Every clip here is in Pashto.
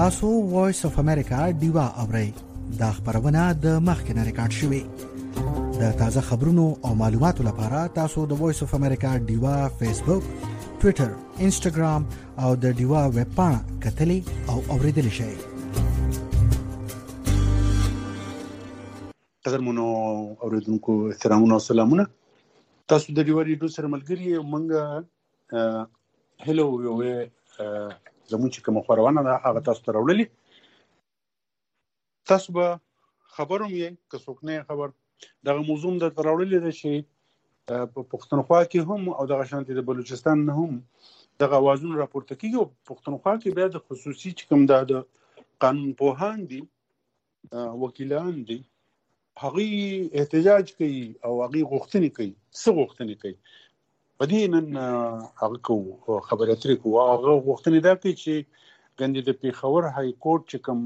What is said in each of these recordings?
تاسو وایس اف امریکا ډیوا اورئ. دا خبرونه د مخکنه ریکارډ شوې. د تازه خبرونو او معلوماتو لپاره تاسو د وایس اف امریکا ډیوا فیسبوک، ټوئیټر، انسټاګرام او د ډیوا ویب پاڼه کتلې او اوریدلې شئ. قدرمنو اوریدونکو احترامونه او سلامونه. تاسو د ډیوا ریډیو سره ملګری یو. مونږه هلو یو زموږ چې کوم خبرونه ده هغه تاسو ته راوړلې. تاسو به خبروم یې که څوک نه خبر دغه موضوع د راوړلې ده چې په پښتونخوا کې هم او دغه شانتي د بلوچستان نه هم دغه اوازونه راپورته کیږي. او پښتونخوا کې بیا د خصوصي چې کوم د قانون پوهان دي، وکیلان دي، هغه احتجاج کوي او هغه غوښتنې کوي. څه غوښتنې کوي؟ په دې نن هغه کو خبرې اترې کو. هغه غوښتنې دا کوي چې ګندې د پیښور های کورټ چې کوم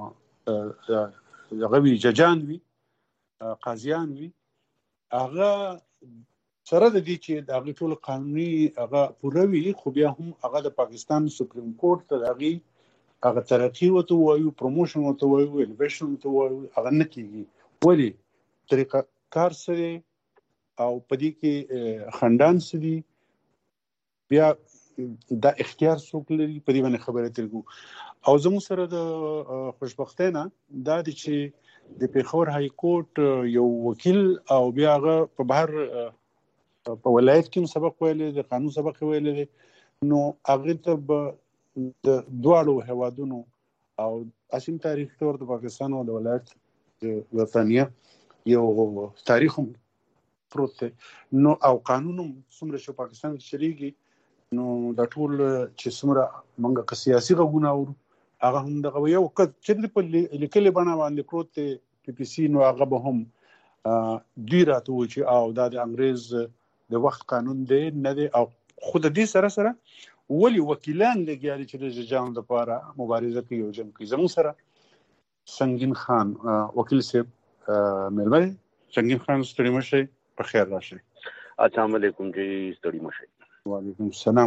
هغه وی ججان وي، قاضیان وي، هغه سره د دې چې هغه ټول قانوني هغه پوره وي، خو بیا هم هغه د پاکستان سپریم کورټ ته هغه ترقی وته وایو، پروموشن وته وایو، الیویشن وته وایو، هغه نه کیږي. ولی طریقه کار سره او پدې کې خندان سدي بیا دا اختیار څوک لري، په دې باندې خبره ترګو. او زموږ سره د خوشبختۍ نه دا دي چې د پیښور های کورټ یو وکیل او بیا هغه په بهر په ولایت کې سبق ویلي، د قانون سبق ویلي، نو هغه ته د دواړو هوادونو او اسیم تاریخ تور د پاکستان او د ولایت د وطنیه یو تاریخ پروت نو او قانونم څومره چې پاکستان کې چلیږي، نو دا ټول چې څومره منګه که سیاسي غوونه اورو هغه هم دغه یو چې په لیکلي بڼه باندې پروت پی پی سي، نو هغه به هم دوی راته وایي چې او دا د انګریز د وخت قانون دی نه دی. او خو د دې سره سره ولې وکیلان لګیاري چې د ججانو لپاره مبارزه کوي او جنګ کوي. زموږ سره سنگین خان وکیل صاحب ململ. سنگین خان ستړي مشه، په خیر راشي. السلام علیکم جی، ستړي مشه. وعلیکم السلام.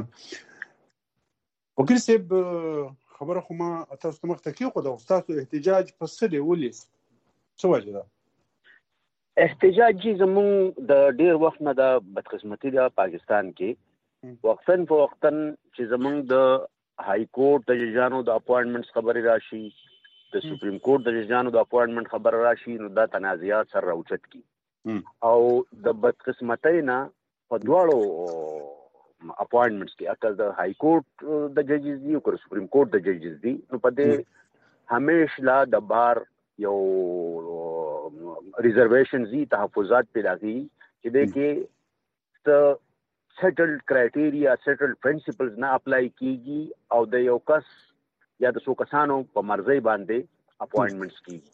وکیل صاحب خبره خو ما تاسو ته مخته کې خو د تاسو احتجاج په څه دی؟ ولې څه وجه ده احتجاج؟ جی زمون د ډیر وخت نه د بدقسمتي د پاکستان کې وقتن فوقتن چې زمون د های کورټ د ججانو د اپوینټمنټس خبري راشي، د سپریم کورټ د ججانو د اپوینټمنټ خبر راشي، نو دا تنازعات سره راوچت کی او د بدقسمتۍ نه په دواړو اپوینټمنټس کې اکل د های کورټ د ججز دي او سپریم کورټ د ججز دي، نو په دې همیشه لا د بار یو ریزرویشن زی تحفظات پیدا کی چې د کې سیټلډ کرایټیریا، سیټلډ پرنسپلز نه اپلای کیږي او د یو کس یا د څو کسانو په مرزي باندې اپوینټمنټس کیږي.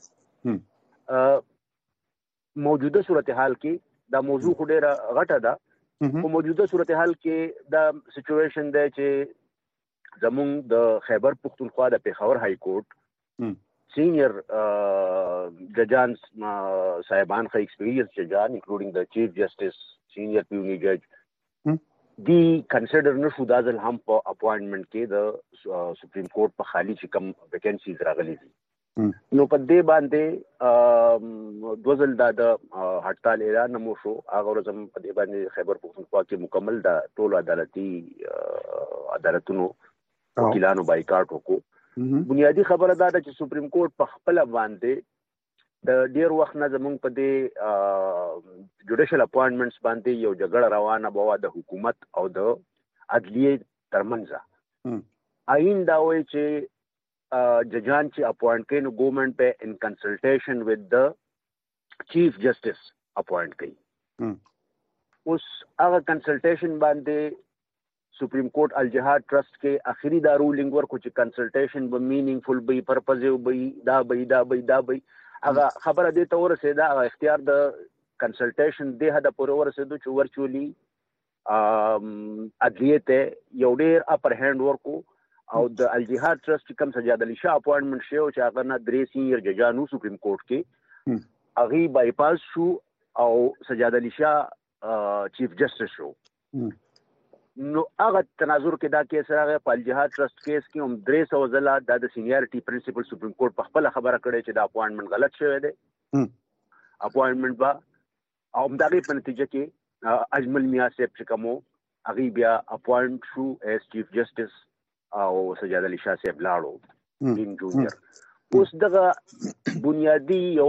موجوده صورتحال کې دا موضوع خو ډیره غټه ده. په موجوده صورتحال کې دا سچویشن دی چې زمونږ د خیبر پختونخوا د پیښور های کورټ سینئر ججان صاحبان خو ایکسپیریئنس ججان انکلوډینګ د چیف جسټس، سینئر پیونی جج دی کنسیډر نشو دا ځل هم په اپوینټمنټ کې د سپریم کورټ په خالی چې کم ویکنسیز راغلي دي. نو په دې باندې دوزل دا د هړتال اعلان مو شو. هغه ورځ په دې باندې خیبر پختونخوا کې مکمل دا ټول عدالتونو وکیلانو بایکاټ وکړو. بنیادی خبره دا ده چې سپریم کورټ په خپل باندې د ډیر وخت نه زمونږ په دې جوډیشل اپوینټمنټس باندې یو جګړه روانه بوا د حکومت او د عدلیې ترمنځ. آئین دا وایي چې ججان چې اپوینټ کوي نو ګورنمنټ په ان کنسلټیشن ود د چیف جسټس اپوینټ کوي. اوس هغه کنسلټیشن باندې سپریم کورټ الجهاد ټرست کې اخیری دا رولینګ ورکو چې کنسلټیشن به مینینګفل به پرپزیو به دا هغه خبره دې ته ورسېده. هغه اختیار د کنسلټیشن دې حد پورې ورسېدو چې ورچولی عدلیې ته یو ډېر اپر هینډ ورکو او د الجهاد ټرست چې کوم سجاد علي شاه اپوینټمنټ شو چې هغه نه 3 سینیئر ججانو سپریم کورټ کې هغه بایپاس شو او سجاد علي شاه چیف جسټس شو. نو هغه تناظر کې دا کیس راغی په الجهاد ټرست کیس کې هم 300 ځله د سینیارټي پرنسپل سپریم کورټ په خپل خبره کړې چې دا اپوینټمنټ غلط شوی دی. اپوینټمنټ با او دغه په نتیجه کې اجمل میاں صاحب چې کوم هغه بیا اپوینټ شو ایز چیف جسټس او سجاد علي شاه صاحب لاړو ډین جونیئر. اوس دغه بنیادی یو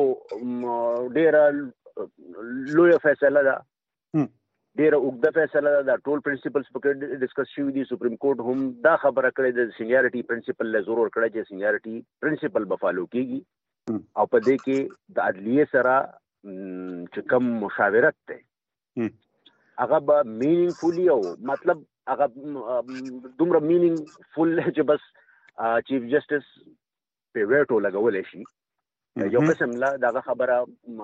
ډېره لویه فیصله ده، ډېره اوږده فیصله ده. دا ټول پرنسپلز پکې ډسکس شوي دي. سپریم کورټ هم دا خبره کړې د سینیارټي پرنسپل له زور ورکړی چې سینیارټي پرنسپل به فالو کېږي او په دې کې د عدلیې سره چې کوم مشاورت دی هغه به مینینګفولي او مطلب هغه دومره مینینګفول چې بس چیف جسټس په ویټو لګولی شي. یو قسم لا دغه خبره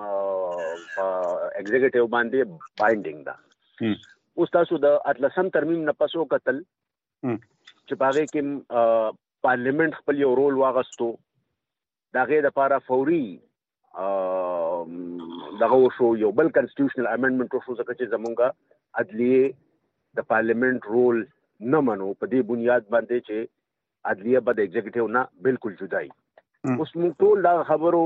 ایگزیکټیو باندې بایندینګ ده. اوس تاسو د 18 ترمیم نه پس وکتل چې په هغې کې پارلیمنٹ خپل یو رول واغستو. د هغې دپاره فوري دغه وشو، یو بل کنسټیټیوشنل امینډمنټ وشو، ځکه چې زمونږ عدلیې د پارلیمنٹ رول نه منو په دې بنیاد باندې چې عدلیه به د ایگزیکټیو نه بالکل جدا وي. اوس موږ ټول دا خبرو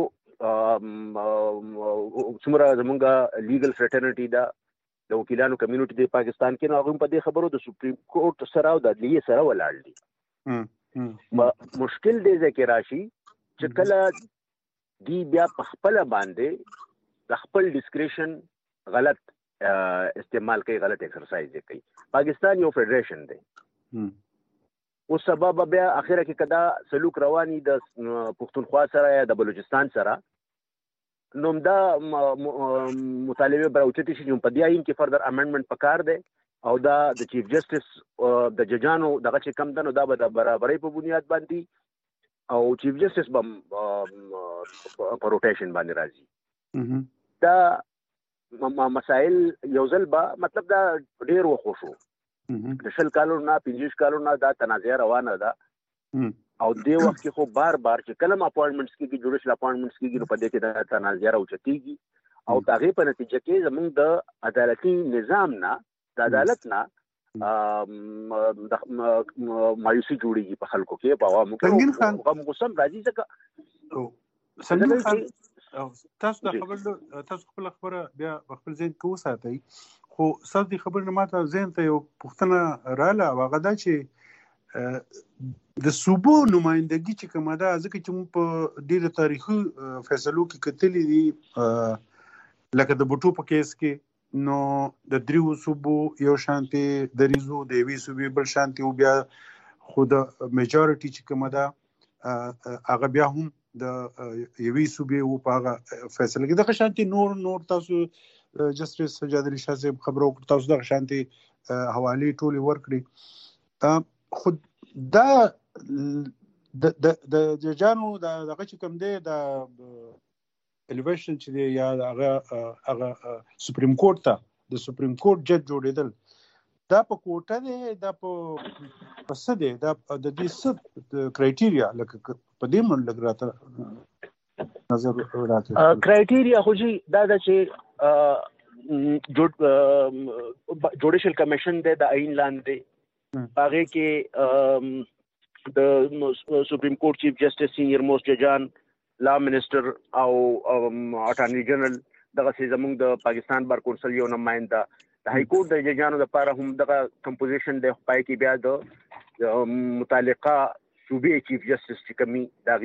څومره زمونږ لیګل فرټرنټي ده، د وکیلانو کمیونټي د پاکستان کې، نو هغوی په دې خبرو د سپریم کورټ سره او د عدلیې سره ولاړ دي. مشکل دې ځای کې راشي چې کله دی بیا په خپله باندې د خپل ډسکریشن غلط استعمال کوي، غلط ایکسرسایز یې کوي. پاکستان یو فیډریشن دی. اوس سبب بیا اخره کې کدا سلوک رواني د پښتونخوا سره یا د بلوچستان سره، نو دا مطالبه براوچتي شي په دې آئین کې فردر امندمنت پکار دی او دا د چیف جسټس د ججانو دغه چې کم دنو دا به د برابرۍ په بنیاد باندې او چیف جسټس په روټیشن باندې راځي. دا مسائل یو ځل به مطلب دا ډېر وخت شو، د 20 کالو نه 25 کالو نه دا تنازع روانه ده او دې وخت کې خو بار بار چې کلم اپوینټمنټس کېږي، جوډیشل اپوینټمنټس کېږي، نو په دې کې د تنازع راوچتېږي او د هغې په نتیجه کې زموږ د عدالتي نظام نه، د عدالت نه مایوسي جوړېږي په خلکو کې، په عوامو کې غم غصم راځي. ځکه سنګین خان تاسو د خبر تاسو خپل خبره بیا خپل ذهن کې وساتئ، خو ستاسو د خبرې نه ماته ذهن ته یو پوښتنه راغله او هغه دا چې د صوبو نمایندګي چې کومه ده، ځکه چې موږ په ډېرو تاریخي فیصلو کې کتلي دي لکه د بوټو په کیس کې، نو د 3 صوبو یو شانتي دریزو، د یوې صوبې بل شانتي، او بیا خو د میجارټي چې کومه ده هغه بیا هم د یوې صوبې و په هغه فیصله کې دغه شانتي نور تاسو جسټس سجاد علي شاه صاحب خبرو وکړو، تاسو دغه شانتي حوالې ټولې ورکړي. خو دا د ججانو دغه چې کوم دی د الیویشن چې دی یا هغه سپریم کورټ ته د سپریم کورټ جج جوړېدل، دا په کوټه دی، دا په څه دی، دا د دې څه کرایټیریا لکه په دې من لګ راته نظر راته کرایټیریا خو جی دا ده چې جوډیشل کمیشن دی د آئین لاندې، هغې کې د سپریم کورټ چیف جسټس، سینیئر موسٹ ججان، لا منسٹر او اټارنی جنرل، دغسې زموږ د پاکستان بار کونسل یو نماینده، د های کورټ د ججانو لپاره هم دغه کمپوزیشن دی. پای کې بیا د متعلقه صوبې چیف جسټس چې کومي د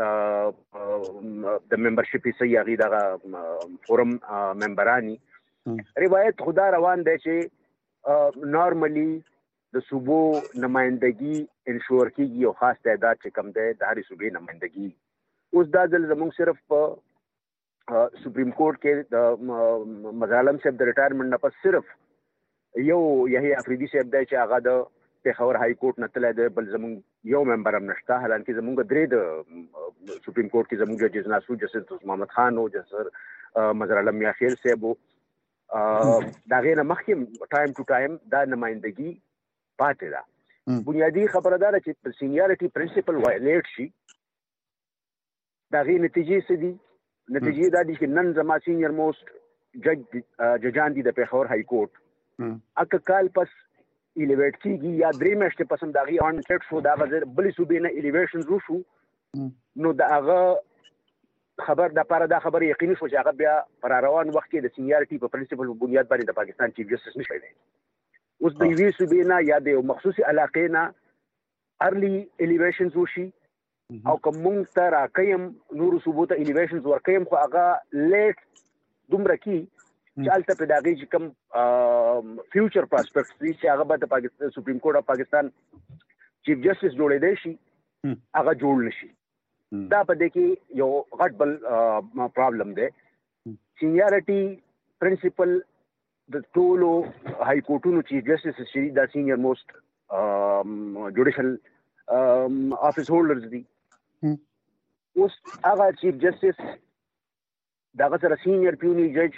هغې د ممبرشپ حصه یې هغې دغه فورم ممبراني. روایت خدا روان دی چې نارملی د صوبو نمایندګي انشور کېږي او خاص تعداد چې کم دی د هرې صوبې نمایندګي. اوس دا ځل زموږ صرف په سپریم کورټ کې د مظالم صاحب د ریټایرمنټ نه پس صرف یو یحیی افریدي صاحب دی چې هغه د پېښور های کورټ نه تللی دی، بل زموږ یو ممبر هم نشته. حالانکه زموږ 3 د سپریم کورټ کې زموږ ججز ناسو، جسټس محمد خان او جسټس مظهر علم میاخیل صاحب و، د هغې نه مخکې ټایم ټو ټایم دا نمایندګي پاتې ده. بنیادي خبره دا ده چې سینیارټي پرنسپل وایلیټ شي، د هغې نتیجې څه دي؟ نتیجې دا دي چې نن زما سینیئر موسٹ ججان دي د پېښور های کورټ، اکه کال پس الیویټ کیږي یا 3 میاشتې پس هم دغه اپوینټمنټ شو دا غزر بلې صوبې نه الیویشنز وشو نو دا هغه خبر د پاره دا خبر یقیني شو چې هغه بیا پر روان وخت کې د سینیارټي په پرنسپل بنیاد باندې د پاکستان چیف جسټس نشي دی اوس د یوې صوبې نه یا د مخصوصي علاقې نه ارلی الیویشنز وشي او کوم تر راکیم نور صوبو ته الیویشنز ورکیم خو هغه لیټ دومره کی چې الته په داغي چې کوم فیوچر پراسپیکټس دي چې هغه به د پاکستان سپریم کورټ اف پاکستان چیف جسټس جوړې دی شي هغه جوړ نشي دا په دې کې یو غټ بل پرابلم دی سینیارټي پرنسپل د ټولو های کورټونو چیف جسټس شي دا سینیئر موست جوډیشل افیس هولډرز دي اوس هغه چیف جسټس دغه سره سینیئر پیونی جج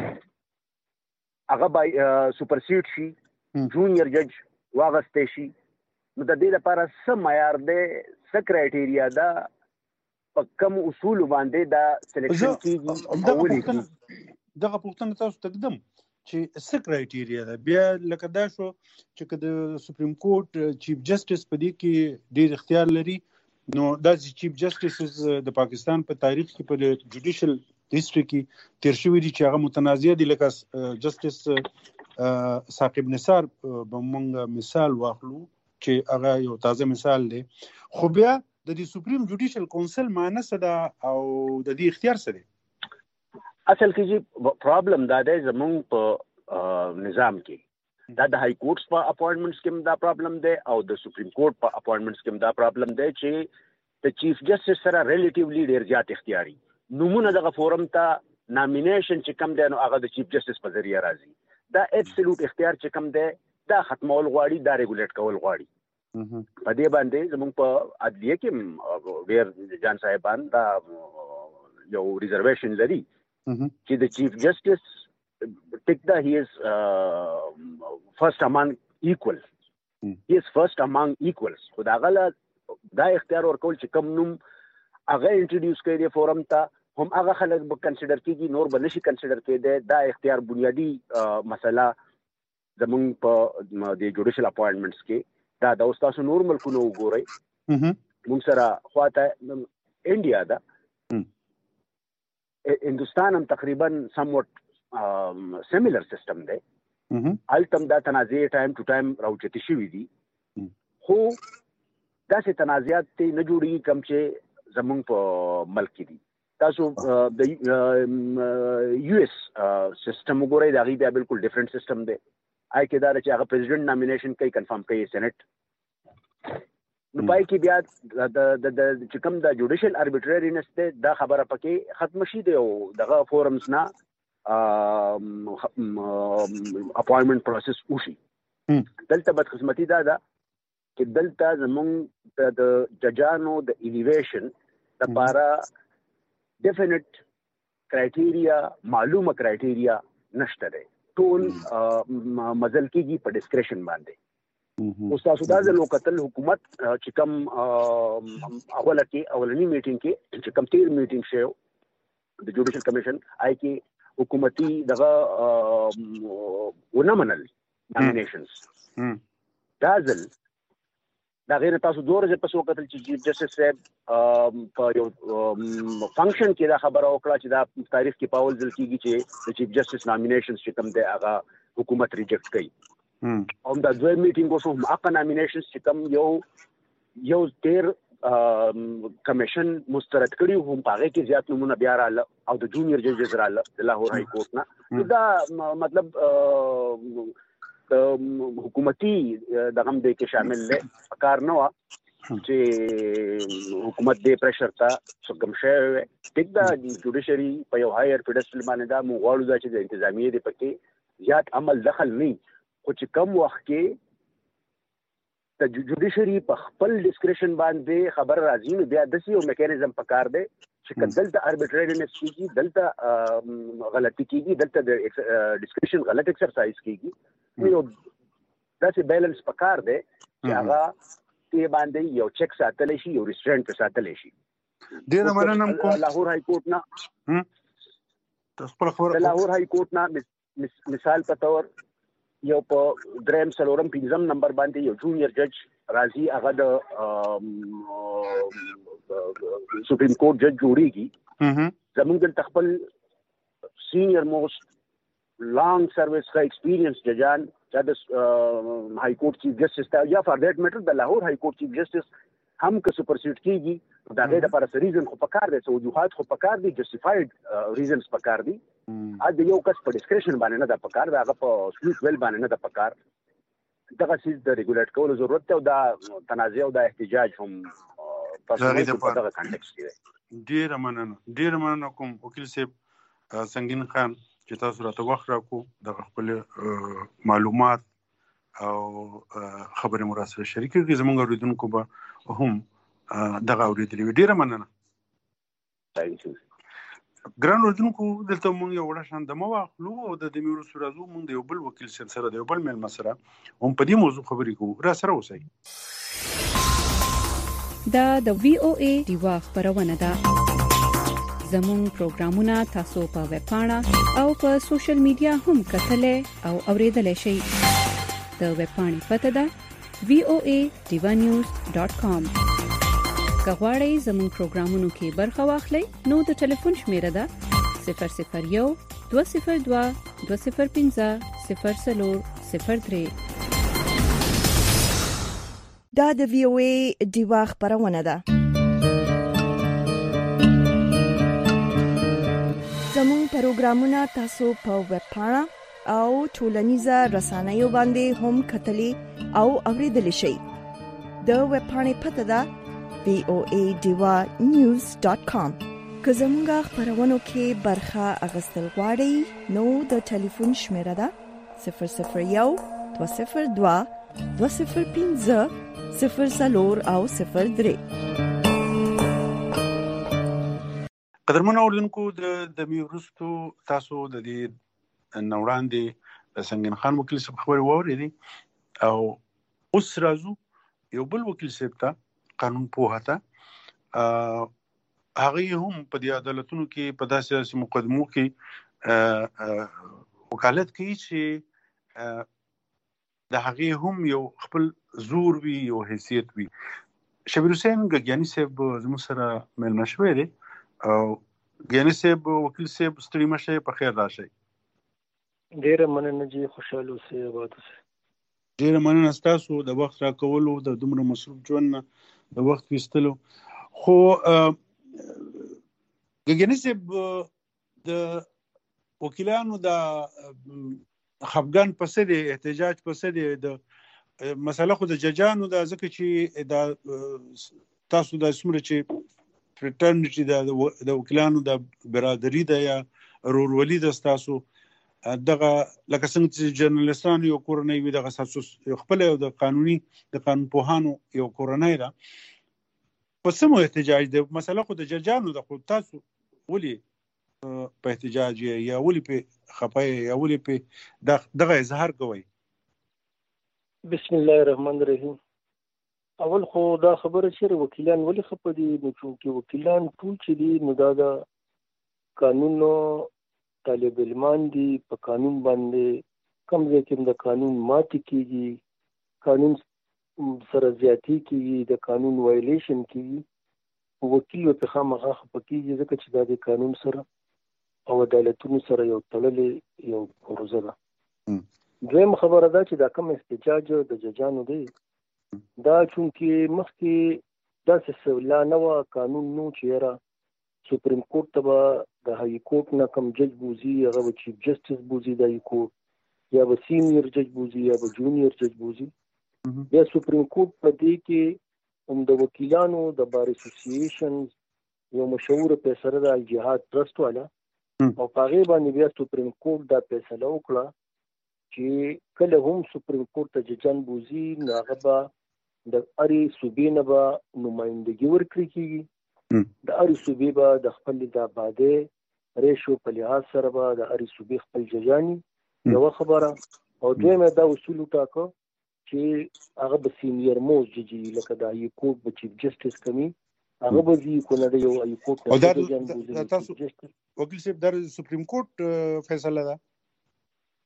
هغه بای سپرسیډ شي جونیئر جج واغسته شي نو د دې لپاره څه معیار دی څه کرایټیریا ده په کوم اصول باندې دا سلیکشن کیږي دغه پوښتنه تاسو تقدم چې څه کرایټیریا ده بیا لکه دا شو چې د سپریم کورټ چیف جسټس په دې کې ډېر اختیار لري نو دا چیف جسټس د پاکستان په تاریخ کې په جوډیشل هیستوري کې تیر شوی دي چې هغه متنازع دي لکه جسټس ثاقب نثار به موږ مثال واخلو چې هغه یو تازه مثال دی خو بیا د دې سپریم جوډیشل کونسل معنی څه ده او د دې اختیار څه دی اصل کې چې پرابلم دا دی زموږ په نظام کې دا د های کورټس په اپوینټمنټس کې دا پرابلم دی او د سپریم کورټ په اپوینټمنټس کې دا پرابلم دی چې د چیف جسټس سره ریلیټیولی ډیر زیات اختیاري نمونه دغه فورم ته نامینیشن چې کم دی نو هغه د چیف جسټس په ذریعہ راځي دا ابسولوټ اختیار چې کم دی دا ختمول غواړي دا ریګولیټ کول غواړي په دې باندې زموږ په عدلیه کې ډیر جان صاحبان دا یو ریزرویشن لري چې د چیف جسټس ټیک دا هی از فرست امنګ ایکوال هی از فرست امنګ ایکوالز خو دا غل دا اختیار ورکول چې کم نوم هغه انټروډیوس کړي دی فورم ته هم هغه خلک به کنسیډر کیږي نور به نشي کنسیډر کېدی دا اختیار بنیادی مسله زموږ په د جوډیشل اپوینټمنټس کې دا د تاسو نور ملکونو وګورئ موږ سره خواته انډیا ده هندوستان هم تقریبا سموټ سیمیلر سیستم دی التم دا تنازع ټایم ټو ټایم راوچتي شوي دي خو داسې تنازعات ته نه جوړیږي کوم چې زمونږ په ملک کې دي تاسو د یو ایس سیستم وګورئ دا غي بیا بالکل ډیفرنٹ سیستم دی آی کې دا چې هغه پریزیډنټ نامینیشن کوي کنفرم کوي سېنات نو پای کې بیا د چې کوم د جوډیشل اربیټرینس ته دا خبره پکې ختم شي دی او دغه فورمز نه اپوینټمنټ پروسس وشي دلته بدقسمتي دا ده چې دلته زموږ د ججانو د ایلیویشن لپاره ډیفینټ کرایټیریا معلومه کرایټیریا نشته دی ټول مزل کېږي په ډسکریشن باندې اوس تاسو دا ځل وکتل حکومت چې کوم اولنی میټینګ کې چې کوم تیر میټینګ شو د جوډیشل کمیشن آی کې حکومتي دغه ونه منل نامینیشنز دا ځل دا غیر تاسو دوه ورځې پس وکتل چې چیف جسټس صاحب په یو فنکشن کې دا خبره وکړه چې دا تاریخ کې په اول ځل کېږي چې د چیف جسټس نامینیشنز چې کوم دی هغه حکومت ریجیکټ کوي او دا دوه میټینګ وشو هم هغه نامینیشنز چې کوم یو تیر کمیشن مسترد کړي هم هغه کې زیات نمونه بیا رااله او د جونیئر ججز رااله د لاهور های کورټ نه دا مطلب حکومتي دغه هم کې شامل دی کار نه و چې حکومت دې پریشر ته څنګه شوی ټیک دا جوډیشري په یو هایر پیډسټل باندې دا موږ غواړو چې د انتظامیه دی پکې زیات عمل دخل نه خو چې کم وخت کې د جوډیشري په خپل ډسکریشن باندې خبر راځي نو بیا داسې یو میکانیزم پکار دی چې دلته اربیټرینس کیږي دلته غلطي کیږي دلته د ډسکریشن غلط ایکسرسایز کیږي نو داسې بیلنس پکار دی چې هغه ته باندې یو چیک ساتل شي یو ریسټورانټ ساتل شي ډیر مننه کوم لاهور های کورټ نه تاسو په خبره لاهور های کورټ نه مثال په تور یو په دریم څلورم پنځم نمبر باندې یو جونیئر جج راځي، هغه د سپریم کورټ جج جوړیږي. زمونږ دلته خپل سینیئر موسٹ لانګ سروس کا ایکسپیرینس ججان چې د های کورټ چیف جسټس ته یا فار دیٹ میټر د لاهور های کورټ چیف جسټس هم که سپرسیډ کیږي دا غیر لپاره ریزن خو پکار دی، وجوهات خو پکار دي، جسټیفاید ریزنز پکار دي. ا د یو کس په ډسکریپشن باندې نه د پکار، دا هغه په سویټ ویل باندې نه د پکار. دغه چیز د ریګولیټ کولو ضرورت دی او دا تنازع او د احتجاج هم په دغه کانټیکس کې دی. ډیر مننه کوم وکیل صاحب سنگین خان چې تاسو راته وخت راکو د خپل معلومات او خبرې مو راسره شریک کړئ. زموږ اوریدونکو به هم دغه اورېدلې وي. ډیره مننه. ګران اوریدونکو دلته موږ یو وړه شان دمه واخلو او د دې وروسته راځو موږ د یو بل وکیل سره د یو بل مېلمه سره هم په دې موضوع خبرې کوو. را سره اوسئ. دا د VOA ډیوا خبرونه ده. زموږ پروګرامونه تاسو په ویب پاڼه او په سوشل میډیا هم کتلای او اوریدلای شئ. د ویب پاڼې پته ده voadivanews.com. کغواړئ زموږ پروګرامونو کې برخه واخلئ نو د ټلیفون شمیره ده 001 202 205 0403. دا د VOA ډیوا خبرونه ده. زموږ پروګرامونه تاسو په ویب پاڼه او ټولنیزه رسنیو باندې هم کتلې او اوریدلای شئ. د ویب پاڼې پته ده voadivanews.com. که زموږ خبرونو کې برخه اخیستل غواړئ نو د ټلیفون شمیره ده 001 202 205 0403. قدرمن اوریدونکو د میورستو تاسو د دې نوړاندې سنگین خان وکیل صاحب خبرې واورېدې او اوس راځو یو بل وکیل صاحب ته قانون پوهه ته. هغه هم په دې عدالتونو کې په داسې مقدمو کې وکالت کوي چې د هغه هم یو خپل زور وي، یو حیثیت وي. شبیر حسین ګګیانی صاحب زموږ سره مېلمه شوی دی او ګګیانی صاحب وکیل صاحب ستړي مشه په خیر راشئ. ډیره مننه جی، خوشاله اوسئ، آباد اوسئ. ډیره مننه ستاسو د وخت راکولو، د دومره مصروف ژوند نه د وخت ویستلو. خو ګګیانی صاحب د وکیلانو د خفګان پسې د احتجاج پسې د مسله خو د ججانو د ځکه چې د تاسو د سمره چې فریټرنټی د وکیلانو د برادری د یا رورولي د تاسو دغه لکه څنګه چې جرنالستان یو کورنۍ وي دغه اساس خپل د قانوني د قانون پوهانو یو کورنۍ ده. په سمو احتجاج د مسله خو د ججانو د خو تاسو ولي په احتجاج یا ولي په خپای یا ولي په دغه اظهار کوي؟ بسم الله الرحمن الرحیم. اول خو دا خبره چې وکیلان ولي خپه دي، نو چې وکیلان ټول چې دي نو دا د قانونو طالب علمان دي، په قانون باندې کم ځای کې د قانون ماتې کیږي، قانون سره زیاتی کیږي، د قانون وایلیشن کیږي. وکیل په خامخا خپه کیږي ځکه چې دا د قانون سره او عدالتونو سره یو تړلې یو پروژه ده. دویم خبره ده چې دا کوم احتجاج د ججانو دی دا چونکې مخکې داسې لا نه وه، قانون نو چې یاره سپریم کورټ ته به د های کورټ نه کوم جج بوزي، هغه به چیف جسټس بوزي د های کورټ، یا به سینیئر جج بوزي یا به جونیئر جج بوزي. بیا سپریم کورټ په دې کې هم د وکیلانو د بار اسوسییشن یو مشهور فیصله ده الجهاد ټرست والا، او په هغې باندې بیا سپریم کورټ دا فیصله وکړه چې کله هم سپریم کورټ ته ججان بوزي نو هغه به د هرې صوبې نه به نمایندګي ورکړل کېږي، د هرې صوبې به د خپل د آبادۍ ریشو په لحاظ سره به د هرې صوبې خپل ججاني. یوه خبره. او دویمه دا اصول وټاکه چې هغه به سینیئر موست ججي لکه د های کورټ به چیف جسټس کمي هغه به ځي کنه د یو های کورټ تاسو وکیل صاحب در سپریم کورټ فیصله ده؟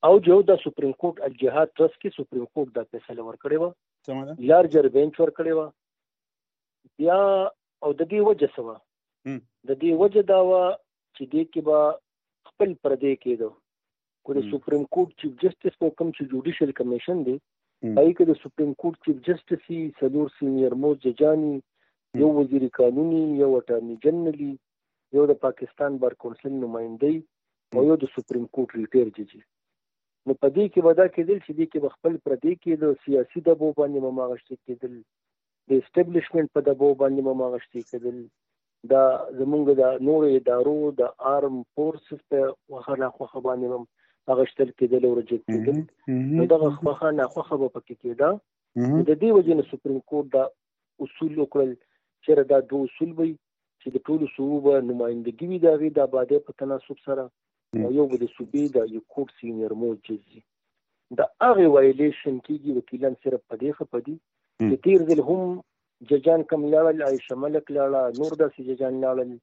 او جو د سپریم کورټ الجهاد ټرست کې سپریم کورټ دا فیصله ورکړې و، لارجر بینچ ورکړې و. بیا او د دې وجه سوا د دې وجه دا و چې دې کې به خپل پردې کېدو کو د سپریم کورټ چیف جسټس په کوم چې جوډیشل کمیشن دی پای کې د سپریم کورټ چیف جسټس سلور سینیئر موست ججانی، یو وزیر قانوني، یو اټارنی جنرال، یو د پاکستان بار کونسل نمائندګي او یو د سپریم کورټ ریټایر جج. نو په دې کې ودا کېدل چې دې کې خپل پردې کې د سیاسي دباو باندې مماغشت کېدل، د اسټابلیشمنت په دباو باندې مماغشت کېدل، دا زمونږ د نور ادارو د آرم فورسز په وخه باندې مماغشتل کېدل او رجیکټ کېدل. نو دغه خوخه نه خوخه به پکې کېده. د دې وجې نه سپریم کورټ دا اصول وکړل چې دا دوه اصول وي چې د ټولو صوبو نمائندګي وي د هغې د آبادۍ په تناسب سره، او یو به د صوبې د یو کورټ سینیئر موست جج. د هغې وایلیشن کېږي وکیلان صرف په دې خفه دي چې تېر ځل هم ججان کم لاړل، عایشه ملک لاړه، نور داسې ججان لاړل،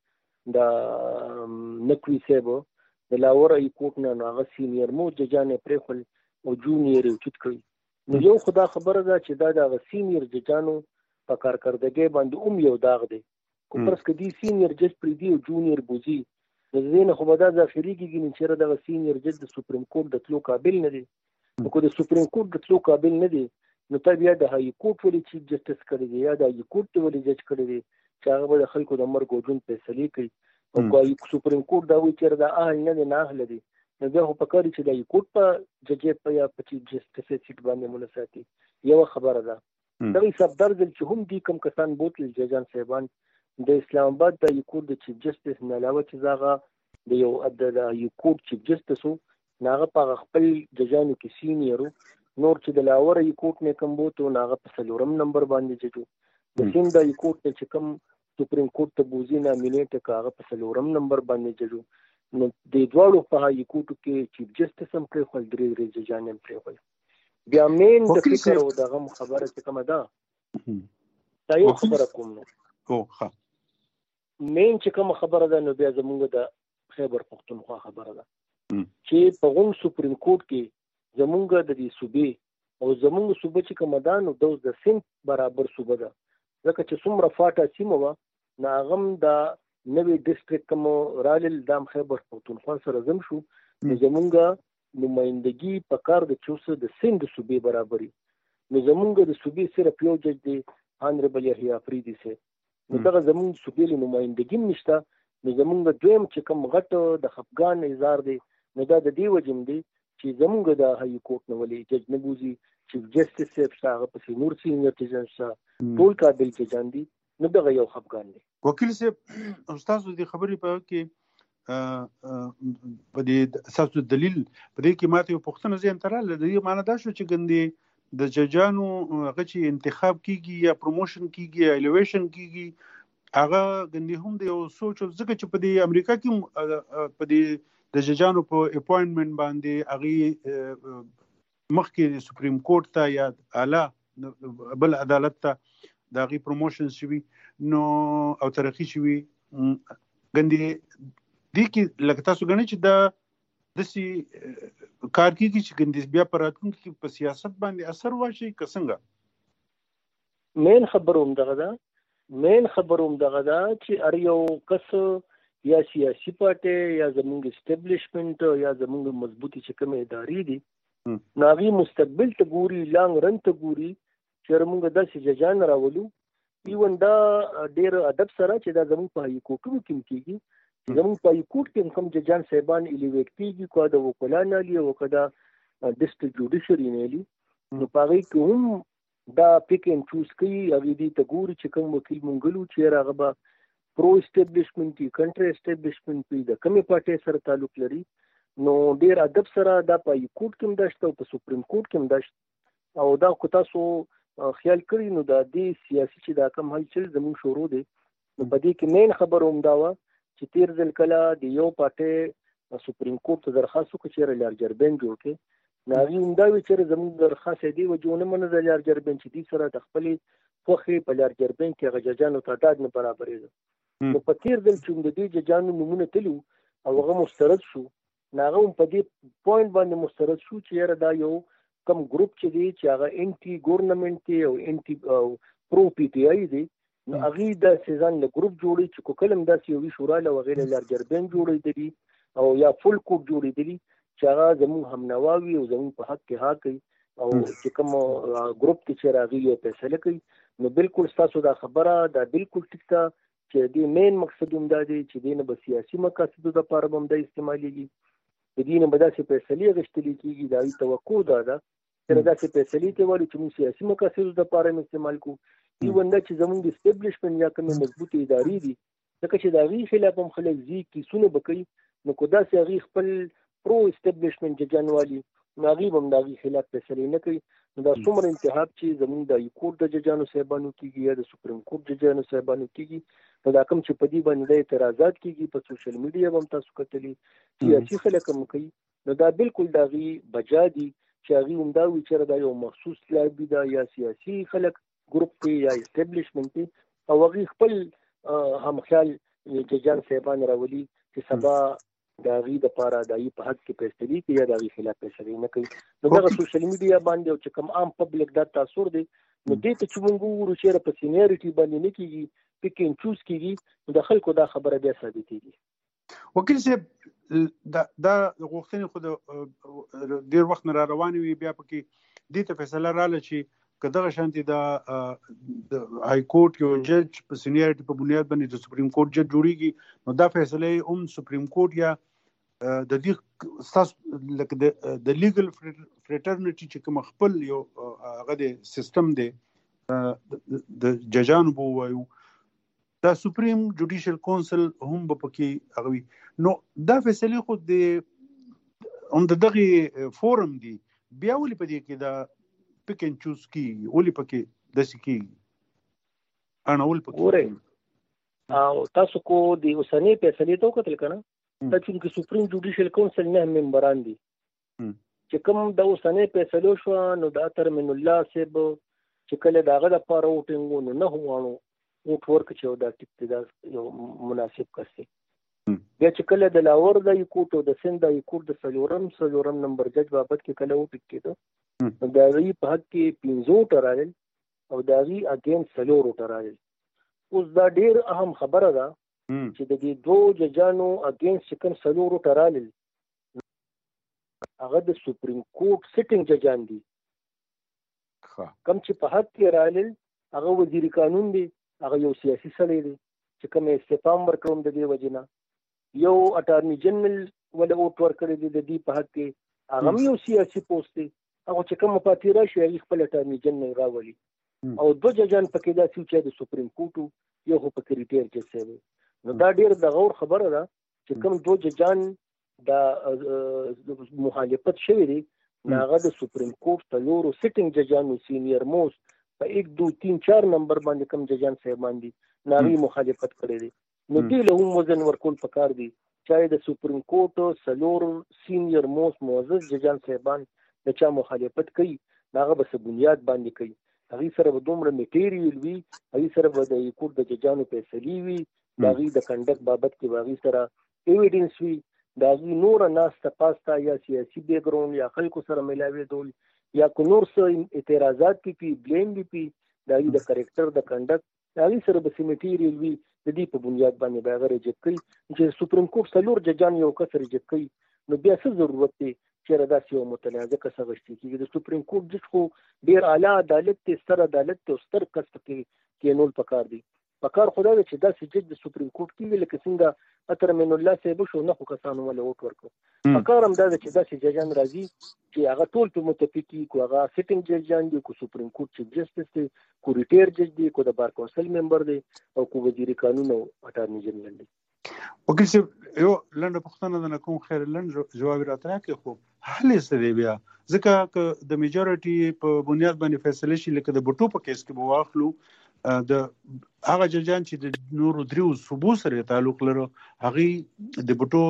د نقوي صاحب د لاهور ای کورټ نه هغه سینیئر موست ججان یې پرېښول او جونیئر یې اوچت کړي. نو یو خو دا خبره ده چې دا د هغه سینیئر ججانو په کارکردګۍ باندې هم یو داغ دی. کو فرض که دي سینیئر جج پرېږدي او جونیئر بوځي، د دې نه خو به دا ظاهري کېږي چې چېرې دغه سینیئر جج د سپریم کورټ د تلو قابل نه دی. نو که د سپریم کورټ د تلو قابل نه دی، نو ته بیا د هاي کورټ ولې چیف جسټس کړی دی یا د هاي کورټ ولې جج کړی دی چې هغه به د خلکو د مرګ او ژوند فیصلې کوي. او که سپریم کورټ دا وایي چې دا اهل نه دی نه اهله دی، نو بیا خو پکار چې د هاي کورټ په جج په یا په چیف جسټس سیټ باندې منساتي. یو خبره ده دغه صفدر دل چې هم دي کم کسان بوتل ججان صاحبان د اسلام آباد د هاي کورټ د چیف جسټس نه علاوه چې زاغه د یو د هاي کورټ چیف جسټس وو، ناغه په خپل ججانو کې سینیئر، نور چې د لاهور هاي کورټ نه کم بوتو ناغه په 4 نمبر باندې ججو، د سند هاي کورټ چې کم سپریم کورټ ته بوزي نامینیټ کاغه په 4 نمبر باندې ججو. نو د دوړو په هاي کورټ کې چیف جسټس هم پرې خپل درې ججان هم پرې خپل. بیا مین د فکر او دغه خبره چې کومه ده دا یو خبره کوم نو ښه مین چې کومه خبره ده نو بیا زمونږ د خیبر پختونخوا خبره ده چې په غون سپریم کورټ کې زمونږ د دې صوبې او زمونږ صوبې چې کومه ده نو د سند برابر صوبه ده، ځکه چې څومره فاټه سیمه وه نو هغه هم د نوی ډسټرکټ کوم رالل دام خیبر پختونخوا سره زم شو. نو زمونږ نمائندګي په کار د چوسه د سند صوبې برابري. نو زمونږ د صوبې صرف یو جج دی آنربل یحیی افریدي سي، نو دغه زمونږ صوبې نمائندګي نشته. نو زمونږ دویم چې کوم غټ د خفګان اظهار دی نو دا د دې وجم دی چې زمونږ د هاي کورټ نه ولې جج نه بوزي، چیف جسټس صاحب هغه پسې نور سینیئر ججان شته، ټول قابل ججان دي. نو دغه یو خفګان دی. وکیل صاحب استاد دې خبرې په کې په دې اساس دلیل په دې کې ماته یو پوښتنه ځین تراله د دې معنی دا شو چې ګندې د ججانو هغه چې انتخاب کیږي یا پروموشن کیږي یا الیویشن کیږي هغه ګندې هم د یو سوچ ځکه چې په دې امریکا کې په دې د ججانو په اپوینټمنت باندې هغه مخکې سپریم کورټ ته یا اعلی بل عدالت ته د هغې پروموشن شوي نو او ترقي شوي ګندې دې کې لکه تاسو ګڼئ چې دا داسې کار کېږي چې ګندې بیا په راتلونکي کې په سیاست باندې اثر واچوي که څنګه؟ مین خبر همدغه ده چې هر یو کس یا سیاسي پارټۍ یا زمونږ اسټابلیشمنټ یا زمونږ مضبوطي چې کومې ادارې دي نو هغې مستقبل ته ګوري، لانګ رن ته ګوري چې موږ داسې ججان راولو. ایون دا ډېر ادب سره چې دا زموږ په هاي کورټونو کې کېږي، چې زموږ په هاي کورټ کې کوم ججان صاحبان الیویټ کېږي که د وکلا نه لي او که د ډسټرکټ جوډیشري نه لي، نو په هغې کې هم دا پیک اینډ چوز کوي. هغې دې ته ګوري چې کوم وکیل مونږ چې هغه به پرو اسټابلیشمنټ وي، کنټري اسټابلیشمنټ وي، د کومې پارټۍ سره تعلق لري. نو ډېر ادب سره دا په هاي کورټ کې هم دا شته او په سپریم کورټ کې هم دا شته. او دا که تاسو خیال کړی نو دا دې سیاسي چې دا کم هلچل زموږ شروع دی نو په دې کې مین خبر هم دا وه چې تېر ځل کله د یو پارټۍ سپریم کورټ ته درخواست وکړه چېرې لارجر بینچ جوړ کړي، نو هغې هم دا وي چېرې زموږ درخواست یې دې وجې ونه منله لارجر بینچ چې دې سره د خپلې خوښې په لارجر بینچ کې هغه ججانو تعداد نه برابرېده. نو په تېر ځل چې د دې ججانو نومونه تلي او هغه مسترد شو ناغه په دې پوینټ باندې مسترد شو چې دا یو کم ګروپ چې دی چې هغه انټي ګورنمنت دی او انټي پرو پی ټی آی دی نو هغه د سیزن له ګروپ جوړي چې کوکلم داسې یو شورا له وغیره لارجربن جوړي دي او یا فول کوډ جوړي دي چې هغه زموږ هم نواوي او زموږ په حق کې حق کوي او چې کوم ګروپ کې چې راغی یو فیصله کوي نو بالکل تاسو دا خبره دا بالکل ټیک ده چې د مین مقصد هم دا دی چې دینه به سیاسي مقاصد لپاره هم د استعماليږي د دینه به داسې فیصله غشتل کیږي دا ای توقع ده چې داسې فیصله ته وایي چې موږ سیاسي مقاصد لپاره استعمال کوو ایون دا چې زموږ د اسټابلیشمنت یا کوم مضبوطه ادارې دي ځکه چې دا غي خلاف هم خلک زی کیسونه بکوي نو کو دا سي غي خپل پرو اسټابلیشمنت جنوالي ناغي هم دا غي خلاف فیصله نه کوي نو دا څومره انتخاب چې زموږ د کورټ د ججانو صاحبانو کیږي یا د سپریم کورټ ججانو صاحبانو کیږي دا کوم چې په دې باندې اعتراضات کیږي په سوشل میډیا هم تاسو کتلی سیاسي خلک هم کوي نو دا بالکل دا غي بجا دي چې هغه هم دا وی چې دا یو مخصوص لابي دا یا سیاسي خلک ګروپ کې یا اسټابلیشمنت او هغه خپل هم خیال ججان صاحبان راولي چې سبا دا غي د پاره دای په حق کې فیصله کوي یا دا غي خلاف فیصله نه کوي نو دا سوشل میډیا باندې او چې کوم عام پبلک دا تاثیر دی نو دې ته چې موږ ورو چې په سینیریټي باندې نه کیږي پک ان چوز کیږي نو د خلکو دا خبره بیا ثابتېږي وکیل صاحب دا غوښتنې خو ډیر وخت نه روانې وي بیا پکې دې ته فیصله رااله چې کداغه شانتي دا های کورټ یو جج په سینیریټي په بنیاد باندې د سپریم کورټ جج جوړیږي نو دا فیصله هم سپریم کورټ یا د دې تاسو لکه د لیګل فریټرنټي چې کوم خپل یو هغه د سیستم دی د ججانو بو وایو دا سپریم جوډیشل کونسل هم په کې هغه نو دا فیصله خو د هم دغه فورم دی بیا ولې په دې کې دا پک ان چوز کی ولې پکې د سکی انا ول پکې او تاسو کو د اوسنۍ فیصله تو کتل کنه دا چې سپریم جوډیشل کونسل نه ممبران دي چې کوم د اوسنۍ فیصله شو نو دا ترمن الله صاحب چې کله داغه د پاره وټینګو نو هوانو وټ ورک چې دا ټیک دا یو مناسب کسي بیا چې کله د لاور د یکوټو د سند د یکوټ د سلورم نمبر جج بابت کې کله وټیک کېدو دا غي په حق کې 15 ټرایل او دا غي اگین سلور ټرایل اوس دا ډیر اهم خبره ده چې د دې دوه ججانو اگینست کوم سلور ټرایل هغه د سپریم کورټ سیټینګ ججان دي کوم چې په حق کې رایل هغه وزیر قانون دی هغه یو سیاسي سړی دی چې کوم استفهام ورکوم د دې وجنه یو اټارنی جنرال ولا اوټ ورکړي د دې په حق کې هغه یو سیاسي پوسټ دی هغه چې کوم پاتې راشي هغه خپل اټارنی جنرال راولي او دوه ججان پکې دا چې د سپریم کورټ یو په کې ریټیر کې شوی نو دا ډیر د غور خبره ده چې کوم دوه ججان دا مخالفت شوی دی هغه د سپریم کورټ ته لورو سیټینګ ججانو سینیئر موست په 1 2 3 4 نمبر باندې کوم ججان صاحبان دي ناغي مخالفت کړی دي نو دې له هم وزن ورکول پکار دي چې د سپریم کورټ سلور سینیئر موست معزز ججان صاحبان د چا مخالفت کوي هغه به څه بنیاد باندې کوي هغه سره به دومره میټیریل وي هغه سره به د کورټ د ججانو فیصله وي داغي د کنډک بابت کې باغی سره ایویډنس وی داغي نور ناس تپاستا یا سیاسي بیک ګراوند یا خلکو سره ملاوي دول یا کو نور څه اعتراضات کی بلیم دی داغي د کریکټر د کنډک داغي سره به سیمیټیریل وی د دې په بنیاد باندې باغره ریجکټ کړي چې سپریم کورټ سلور ججان یو کس ریجکټ کړي نو بیا څه ضرورت دی چې ردا سیو متنازع کس غشتي کیږي د سپریم کورټ جج خو ډیر اعلی عدالت ته ستر عدالت ته ستر کس کې نول پکار دی پکار خدای چې دا سجد د سپریم کورټ کې لکه څنګه اتر من الله صاحب شو نه خو کسانو ولا وټ ورکو پکار هم دا چې دا ججان راځي چې هغه ټول په متفقي کو هغه سیټینګ ججان دي کو سپریم کورټ چیف جسټس دي کو ریټیر جج دي کو د بار کونسل ممبر دي او کو وزیر قانون او اټارنی جنرال دي وکیل صاحب یو لنډه پوښتنه ده کوم خیر لنډ جواب راته کې خو حل څه دی بیا ځکه د میجورټي په بنیاد باندې فیصله شي لکه د بټو په کیس کې به واخلو د هغه ججان چې د نورو دریو صوبو سره تعلق لري هغه د بټو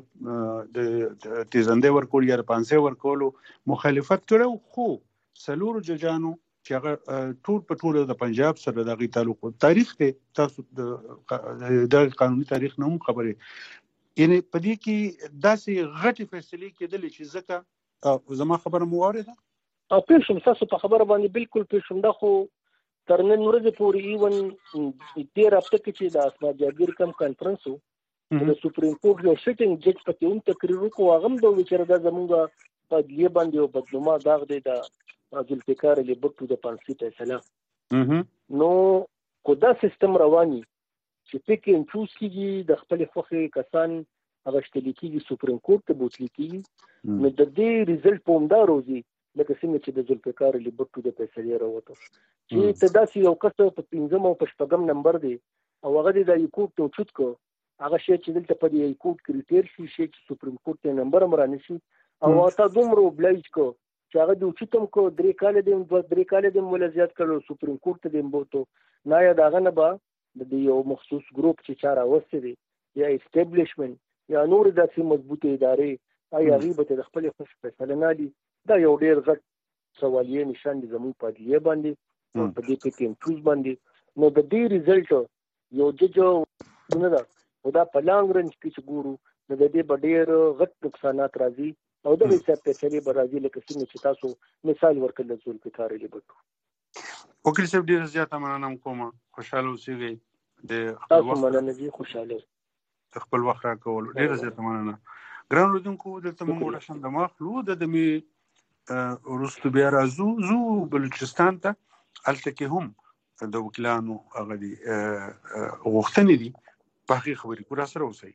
د تیزنده ورکول یا پانسه ورکول مخالفت کړو خو سلور ججانو چې هغه ټول په ټول د پنجاب سره دغه تعلق تاریخ ته تاسو د قانوني تاریخ نه هم خبره یعنی په دې کې داسې غټې فیصلې کېدلې چې ځکه زما خبره مو واورېده او پیښم تاسو په خبره باندې بالکل پیښم. دا خو تر نن ورځې پورې ایون دې رابطه کې چې د اسماء جاګیر کم کانفرنس وو د سپریم کورټ یو سیټینګ جج پکې هم تقریر وکړو. هغه هم د وچره د زمونږ په دې باندې یو بدلوما داغ دی د ذوالفقار علي بټو د پانسي فیصله. نو کو دا سیستم رواني چې پک ان چوز کیږي د خپل خوخي کسان غشتل کیږي سپریم کورټ ته بوتل کیږي. نو د دې ریزلټ په همدا روزي لکه څنګه چې د ذوالفقار علي بټو د فیصلې راوته چې تداسي یو کس په 5 او په 6 نمبر دی او هغه د کورټ ته چوت کو هغه شی چې دلته په دې کورټ کې ریټیر شي چې سپریم کورټ ته نمبر مرانه شي او تا دومره بلایج کو چې هغه د چوتم کو 3 کال د مولا زیات کړو سپریم کورټ ته دیم بوته نه یا داغه نه با د یو مخصوص ګروپ چې چاره وسته دی یا اسټابلیشمنت یا نور داسې مضبوطه ادارې آیا غیبت د خپل خوش فیصله نه دي. دا یو ډیر غټ سوالیه نشان دي زموږ په دې باندې او په دې کې انټروز باندې. نو د دې ریزلټ یو جج نه دا او دا په لانګ رنج کې چې ګورو نو د دې ډیر غټ نقصانات راځي او د حساب پیسې به راځي لکه څنګه چې تاسو مثال ورکړل د ذوالفقار علي بټو. وکیل صاحب ډیر زیاته مننه کوم. خوشاله اوسئ د خپل وخت مننه دي خوشاله خپل وخت راکول ډیر زیاته مننه. ګران اوردونکو دلته موږ ورشن د مخلو د دمي ورستو بیا راځو بلوچستان ته. هلته کې هم د وکیلانو هغه دي غوښتنې دي په هغې خبرې کو راسره اوسئ.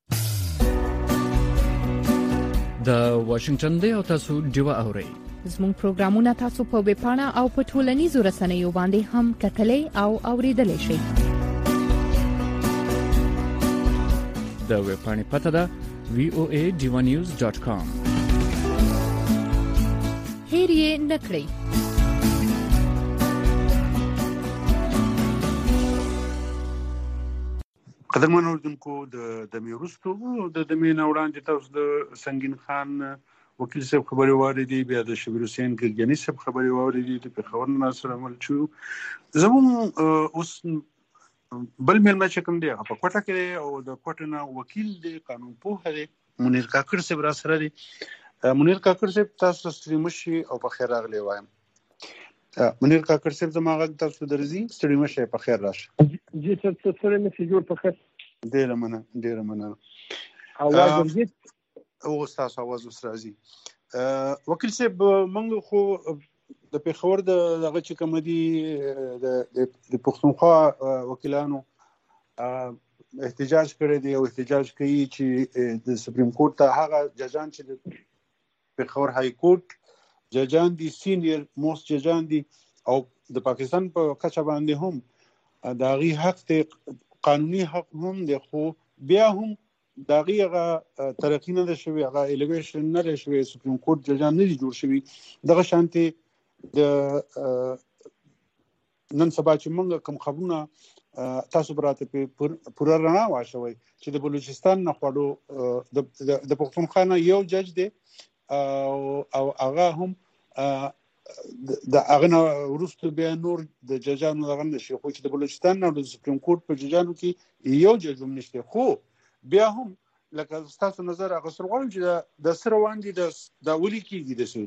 د واشنگټن دی او تاسو ډیوه اورئ. زموږ پروګرامونه تاسو په ویب پاڼه او په ټولنیزو رسنیو باندې هم کتلای او اوریدلای شئ. د ویب پاڼې پته ده voanews.com. هیر یې نکړئ. قدرمن اوردونکو د میروستو د دمې وړاندې تاسو د سنگین خان وکیل صاحب خبرې واورېدې، بیا د شبیر حسین ګلګنی صاحب خبرې واورېدې، د پېښور نه سره عمل شو. زموږ اوس بل مېلمه چې کوم دی هغه په کوټه کې او د کوټه نه وکیل دی، قانون پوه دی، منیر کاکړ صاحب را سره دی. منیر کاکړ صاحب تاسو ستړي مشي او په خیر راغلی وایم. منیر کاکړ صاحب زما غږ تاسو درځي؟ ستړي مشي په خیر راشه. جی سر ستړي مشي جوړ په خیر. ډیره مننه. اواز ورځي او تاسو اواز اوس راځي. وکیل صاحب موږ خو د پېښور دغه چې کوم دي د پښتونخوا وکیلانو احتجاج کړی دی او احتجاج کوي چې د سپریم کورټ ته هغه ججان چې د پېښور های کورټ ججان دي، سینیر موست ججان دي او د پاکستان په کچه باندې هم د هغوی حق دی، قانوني حق هم دی، خو بیا هم د هغوی هغه ترقي نه ده شوې، هغه ایلیویشن نه ده شوې، سپریم کورټ ججان نه دي جوړ شوي. دغه شانتې د نن سبا چې موږ کوم خبرونه تاسو براته په پوره رڼا واچوئ چې د بلوچستان نه خوړو د پښتونخوا نه یو جج دی او هغه هم د هغه نه وروسته بیا نور د ججانو دغه نشي، خو چې د بلوچستان نه د سپریم کورټ په ججانو کې یو جج هم نشته. خو بیا هم لکه ستاسو نظر اخیستل غواړم چې د څه روان دي، دا ولې کېږي داسې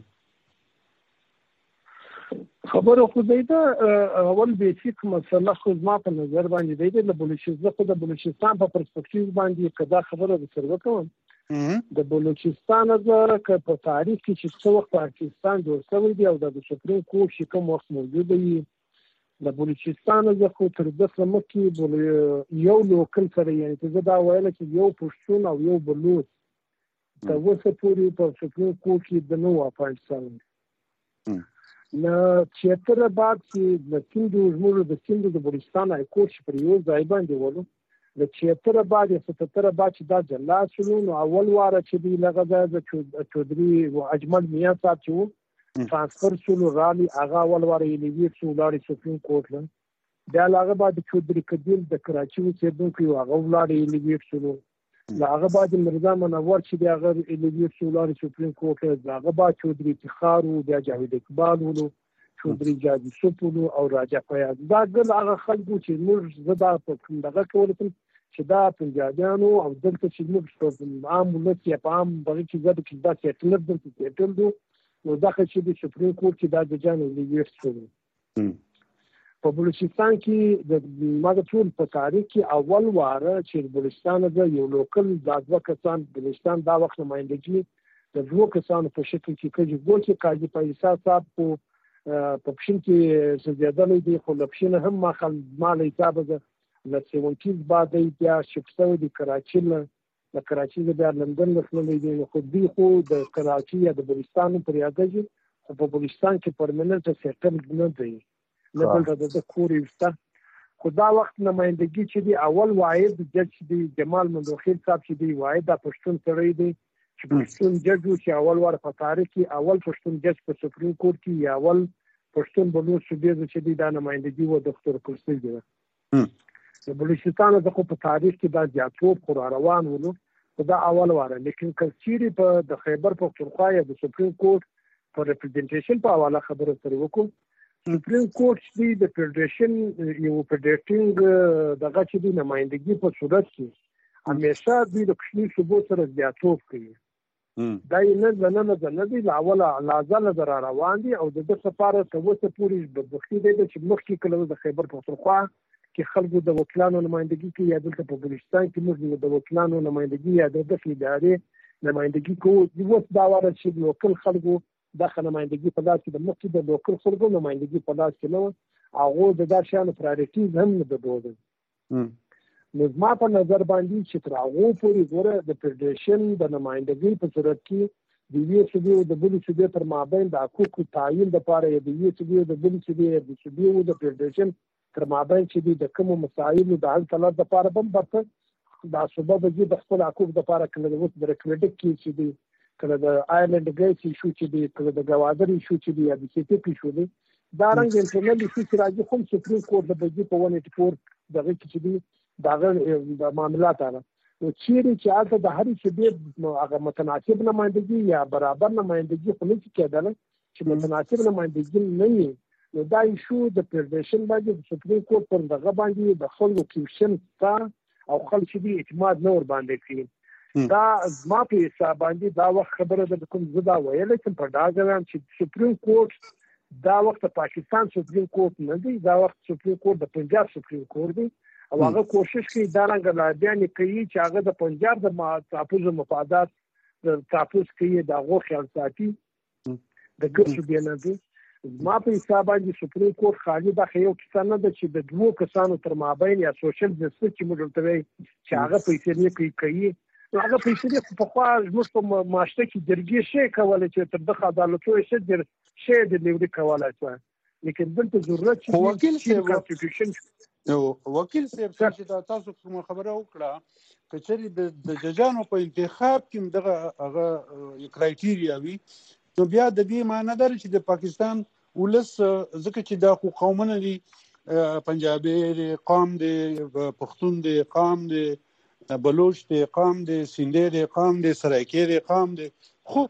خبره خو دی دا اول بیسیک مسله خو زما په نظر باندې دی د بلوچستان په پرسپکټیو باندې که دا خبره درسره وکړم د بلوچستان که په تاریخ کې چې څه وخت پاکستان جوړ شوی دی او د سپریم کورټ چې کوم وخت موجود دی د بلوچستان خو تر دغه مخکې یو لوکل سره یعنې چې زه دا ویله چې یو پښتون او یو بلوچ تر اوسه پورې په سپریم کورټ کې د نه و اپاینټ شوی. له 76 بعد چې د سیندو زموږ د سیندو د بلوچستان های کورټ چې پر یو ځای باندې ولو له 76 بعد یا 77 بعد چې دا جلا شلو نو اول واره چې دی لغه د چودري و اجمل میاں صاحب چې وو ترانسفر شلو رالی هغه اول واره یې لیویټ شو لاړې سپریم کورټ له بیا هغه بعد چودري کدیل د کراچي اوسېدونکي هغه ولاړې یې لیویټ شلو له هغه بعد مرزا منور چې دی هغه لیویټ شو لاړې سپریم کورټ له هغه بعد چودري افتخار و بیا جاوید اقبال ولو چودري جادي سپولو او راجا فیاض دا ګل هغه خلکو چې موږ زه دا په دغه کولتم چې دا پنجابیانو او دلته چې موږ عام ولس یې په عام دغه کې زده چې دا سیټلر دلته سیټل دو نو دغه چې د سپریم کورټ چې دا د جان لیویس شو په بلوچستان کې د ماده ټول په تاریخ کې اول واره چې بلوچستان د یو لوکل دغه کسان بلوچستان دا وخت نمائندګي د دوه کسانو په شکل کې کوي چې قاضي پیسا صاحب په پښین کې سجادلې دي خو لپشن هم مال حساب ده ل 70 بعد بیا شپسو د کراچي له کراچي بیا لندن لخلې دي خو دی خو د کراچي یا د بلوچستان پر یادګي خو په بلوچستان کې پرمننت سیټل نه دی نه بل د کوري وسته خو دا وخت نمائندګي چې دی اول واحد جج دی جمال مندوخیل صاحب چې دی واحد د پښتون سره دی چې پښتون جج چې اول وار په تاریخ کې اول پښتون جج په سپریم کورټ کې یا اول پښتون بلوچ صوبې چې دی دا نمائندګي و ډاکټر کلسي دی د بلوچستان د په تاریخ کې دا زیاتوب خور روان ونه دا اول واره لیکن کلچيري په د خیبر پختونخوا یا د سپریم کورټ په ریپرزنټیشن په حواله خبره سره وکړو سپریم کورټ دی د فدریشن یو فدریټینګ دغه چې دی نمائندګي په صورت کې همیشه دی د کشمیر صوبو سره زیاتوب کوي دا یې نه دی لاول لازم در روان دي او د سفاره توسه پوری بدبختی دی چې مخکې کله د خیبر پختونخوا کې خلکو د وکیلانو نمائندګي کې یا دلته په بلوچستان کې موږ د وکیلانو نمائندګي یا د ادارې نمائندګي کوو د وڅ دا واره چې لوکل خلکو د نمائندګي په لاس کې د مخکې د لوکل خلکو نمائندګي په لاس کې نو هغه د داشانو پرایورټیز هم نه درلودل نو ما په نظر باندې چې تر هغه پورې ګوره د فدریشن د نمائندګۍ په صورت کې د وی سی بي او د بل سی بي پر مابین د حقوقو تعیین لپاره د وی سی بي او د بل سی بي د سی بي او د فدریشن تر مابین چې د کوم مسایلو د حل طلب لپاره هم برته دا سبب چې د خپل حقوق لپاره کله د وڅ د ریکوډ کې چې دی کله د آیلند ګیټ شو چې دی کله د گوادر شو چې دی د سی پی شو دی دا رنګ انټرنل شو چې راځي کوم سپریم کورټ د بجې په 184 دغه کې دی داغه د معاملات هغه نو چیرې چې هغه د هرې شبې هغه متناسب نمائندګي یا برابر نمائندګي خو نه کېدل چې متناسب نمائندګي نه وي نو دا ایشو د فدریشن باندې د سپریم کورټ پر دغه باندې د خلکو کوشن تا او خلک دې اعتماد نه ور باندې کوي دا ما په حساب باندې دا وخت خبره د کوم زدا ویل چې په داګرام چې سپریم کورټ دا وخت پاکستان سپریم کورټ نه دی دا وخت سپریم کورټ د پنجاب سپریم کورټ دی او هغه کوشش کوي دا رنګ لا بیان کوي چې هغه د پنجاب د تحفظ مفادات د تحفظ کوي دا غو خیال ساتي د ګرځو بیان دی ما په حساب باندې سپریم کورټ خالي دا یو کسان نه چې د دوه کسانو تر مابین یا سوشل جسټس چې موږ ورته وایي چې هغه پیسې نه کوي هغه پیسې په خوا موږ په ماشته کې درګي شي کولای چې تر دغه عدالتو شي د لیوري کولای شي لیکن دلته ضرورت چې وکیل کانسټیټیوشن وکیل صاحب چې تاسو کوم خبره وکړه کچري د ججانو په انتخاب کې دغه هغه کرایټیریا وي نو بیا د دې معنی دا چې د پاکستان ولس ځکه چې د قومونه دي پنجابي قوم دي پښتون دي قوم دي بلوچ دي قوم دي سیندي دي قوم دي سرایکي دي قوم دي خو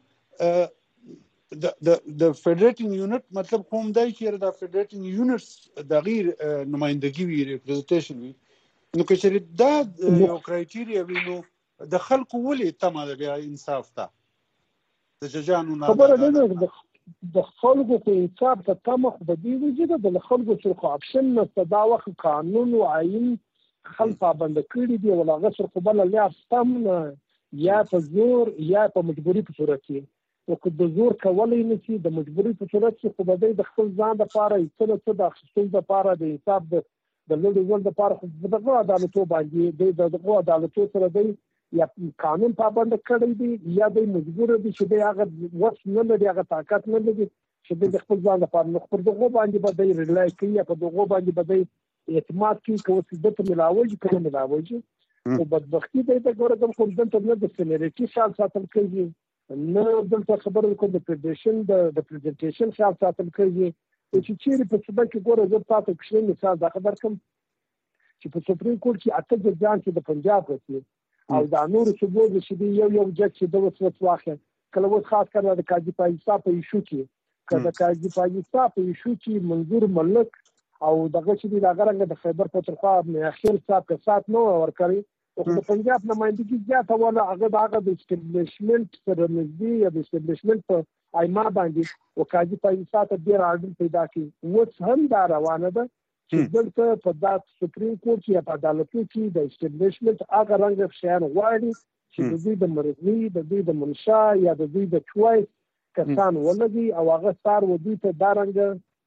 د فدریټینګ یونټ مطلب کوم دی چې د فدریټینګ یونټس د غیر نمائندګي وی ریپرزنټیشن وی نو چې دا یو کرایټیریا وی نو د خلکو ولې تمه بیا انصاف ته د ججانو نه خبره ده د خلکو په انصاف ته تمه خو دی وجود د خلکو چې اپشن نه دا وخت قانون او آئین خلک پابند کړی دی ولا غسر خو بل لا ستم یا په زور یا په مجبوری په صورت کې او که د زور کولای نشي د مجبوری په صورت کې خو به د خپل ځان لپاره څه د اخیستل لپاره د حساب د لوړ لپاره خو دغه عدالتو باندې دغه عدالتو سره دی یا قانون پابند کړی دی یا د مجبور دي چې هغه وس نه لري هغه طاقت نه لري چې د خپل ځان لپاره نو پر دغه باندې به د ریلای کوي په دغه باندې به د اعتماد کوي چې د ته ملاوي کوي ملاوي او بدبختی د ګوره کوم کوم د نه د سنریټي شال ساتل کوي نه دلته خبره کوم د فدریشن د ریپرزنټیشن خیال ساتل کوي چې چیرې په سبا کې ګوره زه تاسو کښې مثال دا خبر کوم چې په سپریم کورټ کې اته ججان چې د پنجاب وتی او دا نور صوبو چې یو جج چې د وسوس واخه کله وس خاص کړه د قاضي پایسا په ایشو کې کله قاضي پایسا په ایشو کې منظور ملک او دغه چې د غرنګ د خیبر پختونخوا نه اخر صاحب کا سات نو ورکړي او د پنجاب نمائندګي زیاته ولا هغه د اسټابلیشمنت سره نږدې یا د اسټابلیشمنت په ایما باندې او قاضي پیسې ته ډیر اړین پیدا کی اوس هم دا روانه ده چې دلته په دات سپریم کورټ یا په عدالتو کې د اسټابلیشمنت هغه رنګ شیان غواړي چې د دې د مرزي د دې د منشا یا د دې د چوایس کسان ولګي او هغه سار ودی ته دا رنګ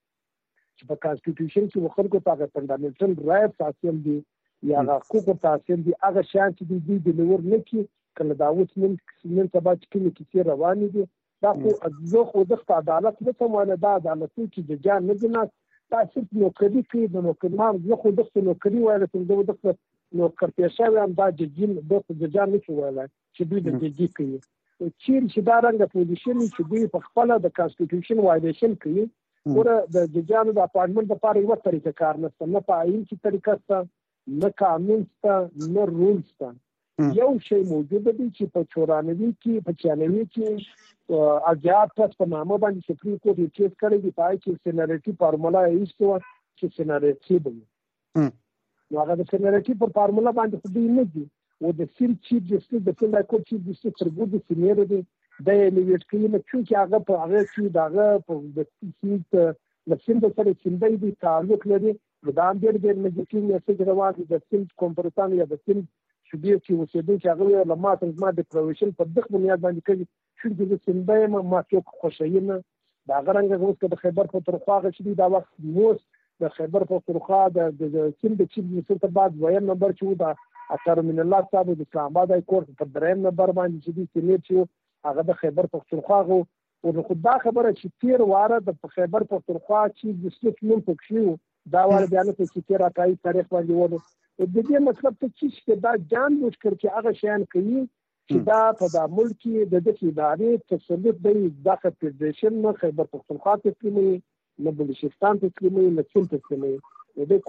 چې په کانسټیټیوشن کې خلکو ته فندامنټل رائټس حاصل دي یا حقوق تاسیم دي هغه شان چې دي د لور نه کې کله دا اوس نن سبا چې کې روانې دي دا خو خو د عدالت نه کومه دا عدالت چې د جان نه دي تاسو نو کدي کې د نوکرمان زه خو د نوکري وایي چې د نوکر پیښه هم دا د جان نه وایي چې دوی د دې کوي چې دا رنګ پوزیشن چې دوی په خپل د کانسټیټیوشن وایلیشن کوي ورته د جانو د اپارټمنټ لپاره یو طریقه کار نه په عین کې طریقه څه نه قانون څه نه رولز څه یو شی موجود دی چې په 94 کې په 96 کې اجازه پس په نامه باندې سپریم کورټ یې کیس کړی دی پای کې سینریټي فارمولا یې ایستو چې سینریټي دی نو هغه د سینریټي په فارمولا باندې خو دی نه دی او د سیم چیف جسټس د فیلډ کورټ چیف جسټس تر ګوډ سینیر دی د لیویټ کې نه چې هغه په هغه کې داغه په د سیټ د سیم د سره سیمبل دی تعلق لري دا ډېر نږدې میسج روان دي د سیم کمپیوټر یا د سیم شبيه چې وسیدو چې هغه لمه تنظیم د پروفیشن په دغه بنیاد باندې کوي چې د سیمبل ما څوک خوشاینه دا غرنګ اوس د خیبر پختونخوا چې دا وخت موس د خیبر پختونخوا د سیم د چیف جسټس په بعد ویم نمبر چې دا اثر من الله صاحب د اسلام آباد های کورټ په دریم نمبر باندې چې د سینیټ چې هغه د خیبر پختونخوا او خو دا خبره چې تیر واره د خیبر پختونخوا چې د سټیټ نوم پکښیو دا واره بیان ته چې تیر راکای تاریخ باندې ونه د دې مطلب ته چې دا جان مشکل کې هغه شیان کوي چې دا په د ملک د دې ادارې تسلط دی دغه فدریشن نه خیبر پختونخوا تسلیمي نه بلوچستان تسلیمي نه چین تسلیمي د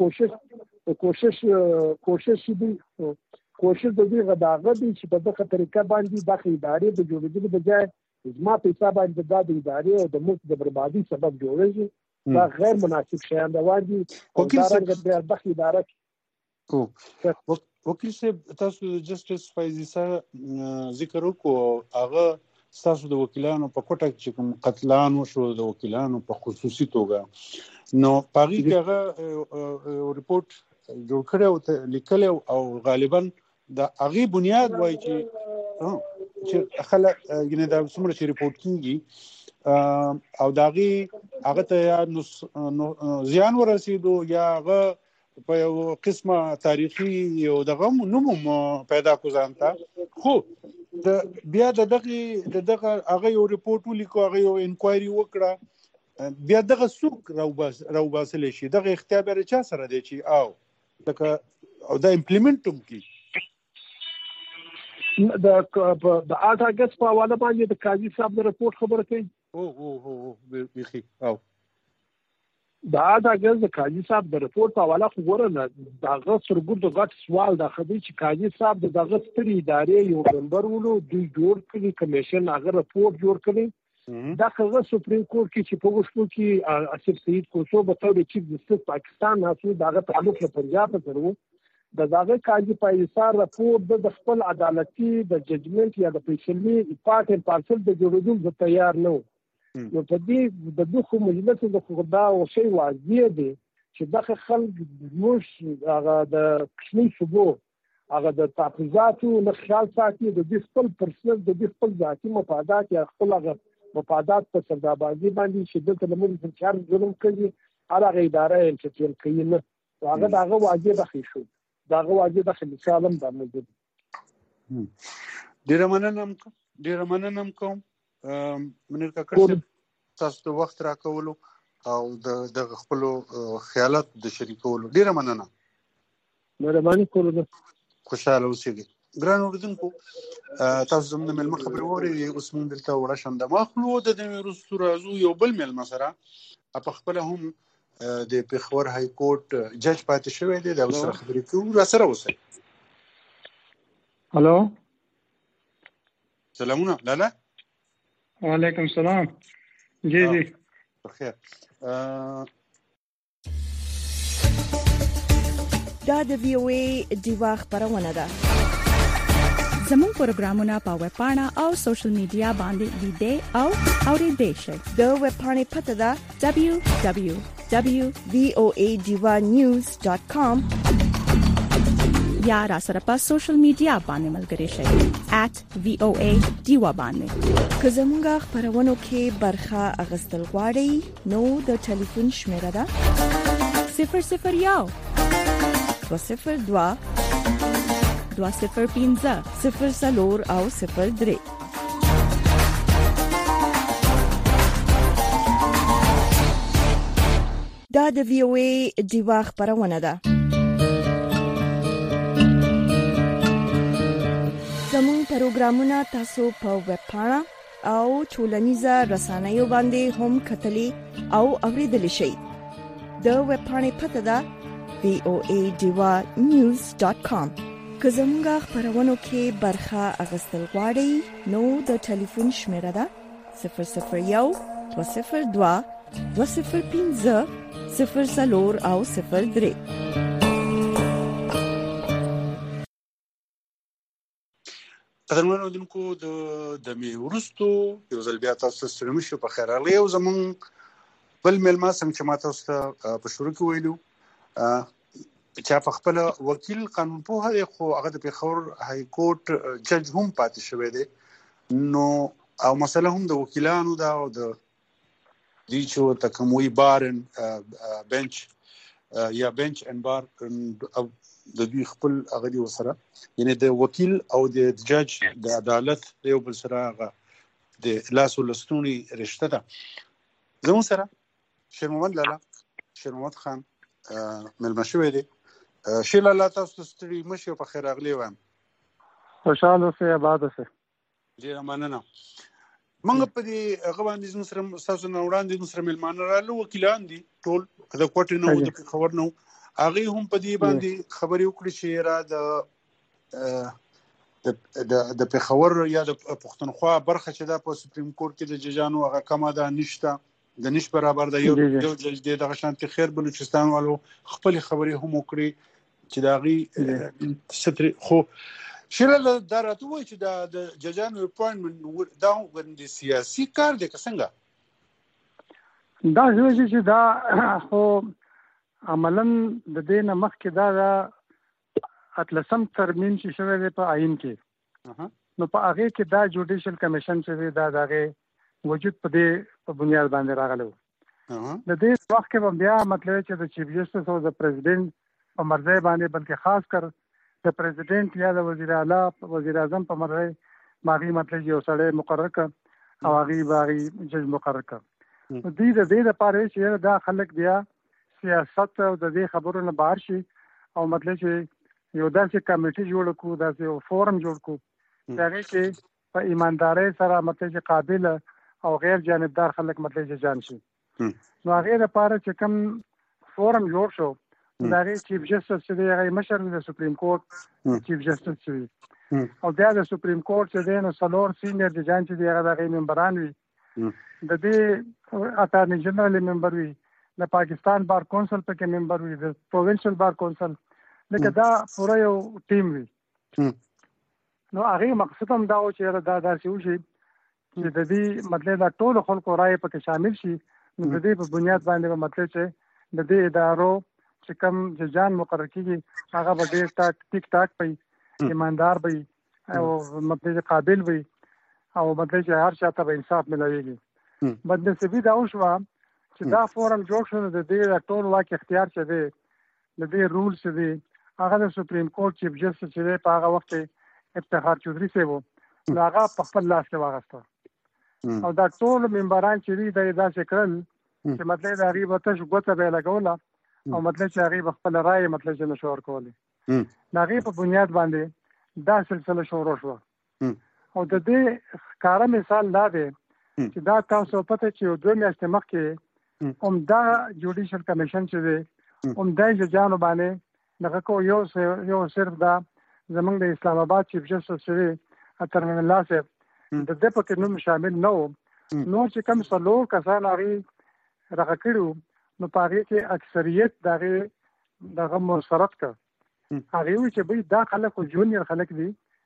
کوشش دی کوشش د دې غداغه دي چې په دغه طریقه باندې د ادارې د جوړېدو بجای زما په حساب باندې د ادارې او د ملک د بربادي سبب جوړېږي دا غیر مناسب شیان روان دي او دا رنګ د دغه ادارې وکیل صاحب تاسو جسټس فایزي سره ذکر وکړو هغه تاسو د وکیلانو په کوټه کې کوم قتلانو شو د وکیلانو په خصوصي توګه نو پاغي هغه ریپورت جوړ کړو لیکل او غالبا د هغه بنیاد وای چې خلک یعنی دا څومره چې ریپورت کیږي او هغه ته یا زیان ورسېدو یا هغه په یو قسمه تاریخي یو دغه نوم پیدا کو ځانته خو د بیا دغه هغه یو ریپورت ولیکو هغه یو انکوایري وکړه بیا دغه څوک راوباسل شي دغه اختیار چا سره دی چې او دا امپلیمنټوم کی د 8 اگست په حواله باندې د قاضي صاحب د ریپورت خبره کوي او بيخي او دا 8 اگست د قاضي صاحب د ریپورت په حواله خو ګوره دغه سرګور د غټ سوال د خدي چې قاضي صاحب دغه ستري ادارې یو ممبر ولو دوی جوړ کړي کمیشن هغه ریپورت جوړ کړي دا هغه سپریم کورټ کې چې په وښتو کې اسف سعید کوسو په تور چیف جسټس پاکستان ناسو دغه تعلق له پنجاب سره دغه قاضي پایسار راپور د خپل عدالتي د ججمنټ یا د فیصلې پارت ان پارسل د جوړېدو تیار نه نو په دې د دوه مجلس د خدا او شی واضح دی چې دغه خلک موږ هغه د کشمي شبو هغه د تحفظاتو له خیال ساتي د دې خپل پرسنل د دې خپل ذاتي مفادات یا خپل هغه مفادات په سردابازي باندې شدت لمر په چار ظلم کوي هغه اداره چې تل کوي نه هغه دغه واجب اخی شو دغه واجب اخی مثالم د موجود ډیر مننم کوم منیر کاکړ تاسو ته وخت راکولو او د خپل خیالات د شریکولو ډیر مننه مهرباني کوله خوشاله اوسئ ګران اوردونکو تاسو زموږ د ملمه خبرې ووري اوس موږ دلته وړه شم د مخلو د وروستو راځو یو بل ملمه سره په خپل هم د پیښور های کورټ جج پاتې شوی دی د سره خبرې کوو را سره اوسئ هالو سلامونه لاله وعلیکم السلام جی بخیر دا د وی او ای دیوا خبرونه ده زموږ پروګرامونه په ویب پاڼه او سوشل میډیا باندې لیدئ او اوریدئ شئ. د ویب پاڼې پته ده www.voadivanews.com یا را سره په سوشل میډیا باندې ملګري شئ @VOA Diva باندې. که زموږ خبرونو کې برخه اخیستل غواړئ نو د ټلیفون شمیره ده 001 202 205 00 او 03. دا د VOA دیوا خبرونه ده. زموږ پروګرامونه تاسو په ویب پاڼه او ټولنیزه رسنیو باندې هم کتلی او اوریدلی شئ. د ویب پاڼې پته ده voadivanews.com. که زموږ خبرونو کې برخه اخیستل غواړئ نو د ټلیفون شمیره ده 001 202 205 00 او 03. قدرمنو دونکو د می ورستو یو ځل بیا تاسو سره مشو په خیر اغلی او زمون بل ملما څنګه چې ماته اوس په شروع کې ویلو چې په خپل وکیل قانون په هغه خو هغه د پیښور های کورټ جج هم پاتې شوی دی نو او مسله هم د وکیلانو دا او د دي چې تکموي بارن بنچ یا بنچ ان بار د دوی خپل هغه دی وسره یعنی د وکیل او د جج د عدالت یو بل سره هغه د لاس ولستونی رشته ده. زموږ سره شیر محمد خان ملما شوی دی. شیر الله تاسو ستړي مشه په خیر اغلی وایم. خوشاله اوسئ آباد اوسئ. ډیر مننه. منګ په دې هغه باندې سره تاسو نو وړاندې سره ملمانه رالو وکیلان دي ټول د کوټې نو د خبر نو هغه هم په دې باندې خبرې وکړي چې را د پیښور یا د پښتونخوا برخه چې دا په سپریم کورټ کې د ججانو هغه کما ده نشته د نش برابر د یو جج دی د شانتي خیر بلوچستان والو خپل خبرې هم وکړي چې دا غي ستر خو شیرل دا راته وایي چې د ججانو اپوینټمنټ دا غوډي سیاسي کار دی څنګه دا چې دا خو عملاً د دې نه مخکې دا اتلسم ترمیم چې شوی دی په آئین کې نو په هغه کې دا جوډیشل کمیشن چې دا دغه وجود په دې په بنیاد باندې راغلی و. د دې وخت کې بیا مطلب چې د چیف جسټس او د پریزیدنت په مرضی باندې بلکې خاص کر د پریزیدنت یا د وزیر اعلی وزیر اعظم په مرضی باندې مطلب یو سړی مقرر کړ او هغه جج مقرر کړ. د دې لپاره چې دا خلک بیا سیاست او د دې خبرو نه بهر شي او مطلب چې یو داسې کمیټي جوړ کړو داسې یو فورم جوړ کړو چې کې په ایماندارۍ سره مطلب چې قابل او غیر جانبدار خلک مطلب چې جان شي. نو هغه لپاره چې کوم فورم جوړ شو دا غي چیف جسټس چې دی مشر د سپریم کورټ چیف جسټس دی او بیا د سپریم کورټ چې دی نو څلور سینیئر ججان چې دی هغه د ممبران وي د دې اټارنی جنرال ممبر وي د پاکستان بار کونسل په کې ممبر وي د پروینشل بار کونسل لکه دا پوره یو ټیم وي. نو هغه مقصد هم دا و چې دا داسې وشي چې د دې مطلب دا ټول خلکو رائے پکې شامل شي نو د دې په بنیاد باندې مطلب چې د دې ادارو چې کوم ججان مقرر کیږي هغه به ډېر ټیک ټاک وي ایماندار وي او مطلب قابل وي او مطلب چې هر چاته به انصاف ملويږي. بدنصیبي دا وشوه چې دا فورم جوړ شو د دې ټول واک اختیار چې دی د دې رول چې دی هغه د سپریم کورټ چیف جسټس چې په هغه وخت افتخار چودھری صاحب هغه په خپل لاس کې واغسته او دا ټول ممبران چې دی دا څه کړل چې مطلب دا غي وته شو غوته به لګوله او مطلب چې هغه خپل رائے مطلب چې نشور کولی دا غي په بنیاد باندې دا سلسله شروع شو او د دې کار مثال دا دی چې دا تاسو پته چې دوه میاشتې مخکې دا جوډیشل کمیشن چې دی دا ججانو باندې دغه کو یو صرف دا زمونږ د اسلام آباد چیف جسټس چې اترمن الله صاحب د دې په کې نوم شامل نه و نو چې کوم څلور کسان هغه راکړو نو پاره کې اکثریت دغه مسرت کا هغه چې به دا خلک جونیئر خلک دي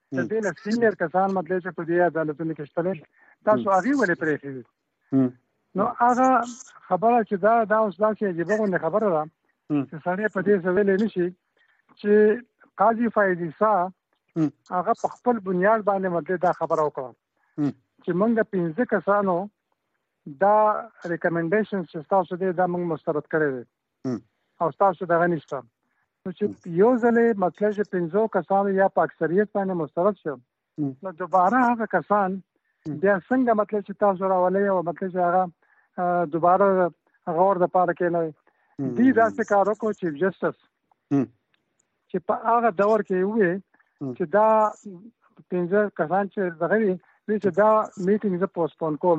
د دې نه سینیئر کسان مطلب چې په دې عدالتونو کې شته تاسو هغه ولې پرېښي نو هغه خبره چې دا اوس داسې عجیبه غونډه خبره ده چې سړی په دې سویلې نشي چې قاضي فایز عیسی هغه په خپل بنیاد باندې مطلب دا خبره وکړه چې موږ 15 کسانو دا ریکمنډیشنز چې تاسو دې دا موږ مسترد کړی دي او تاسو دغه نشته نو چې یو ځلې مطلب چې 15 کسانو یا په اکثریت باندې مسترد شو نو دوباره هغه کسان بیا څنګه مطلب چې تاسو راولې او مطلب چې هغه دوباره غور د پاره کې نه دی داسې کار وکړو چیف جسټس چې په هغه دور کې وې چې دا 15 کسان چې دغه وی چې دا میټینګ زه پوسټپون کوم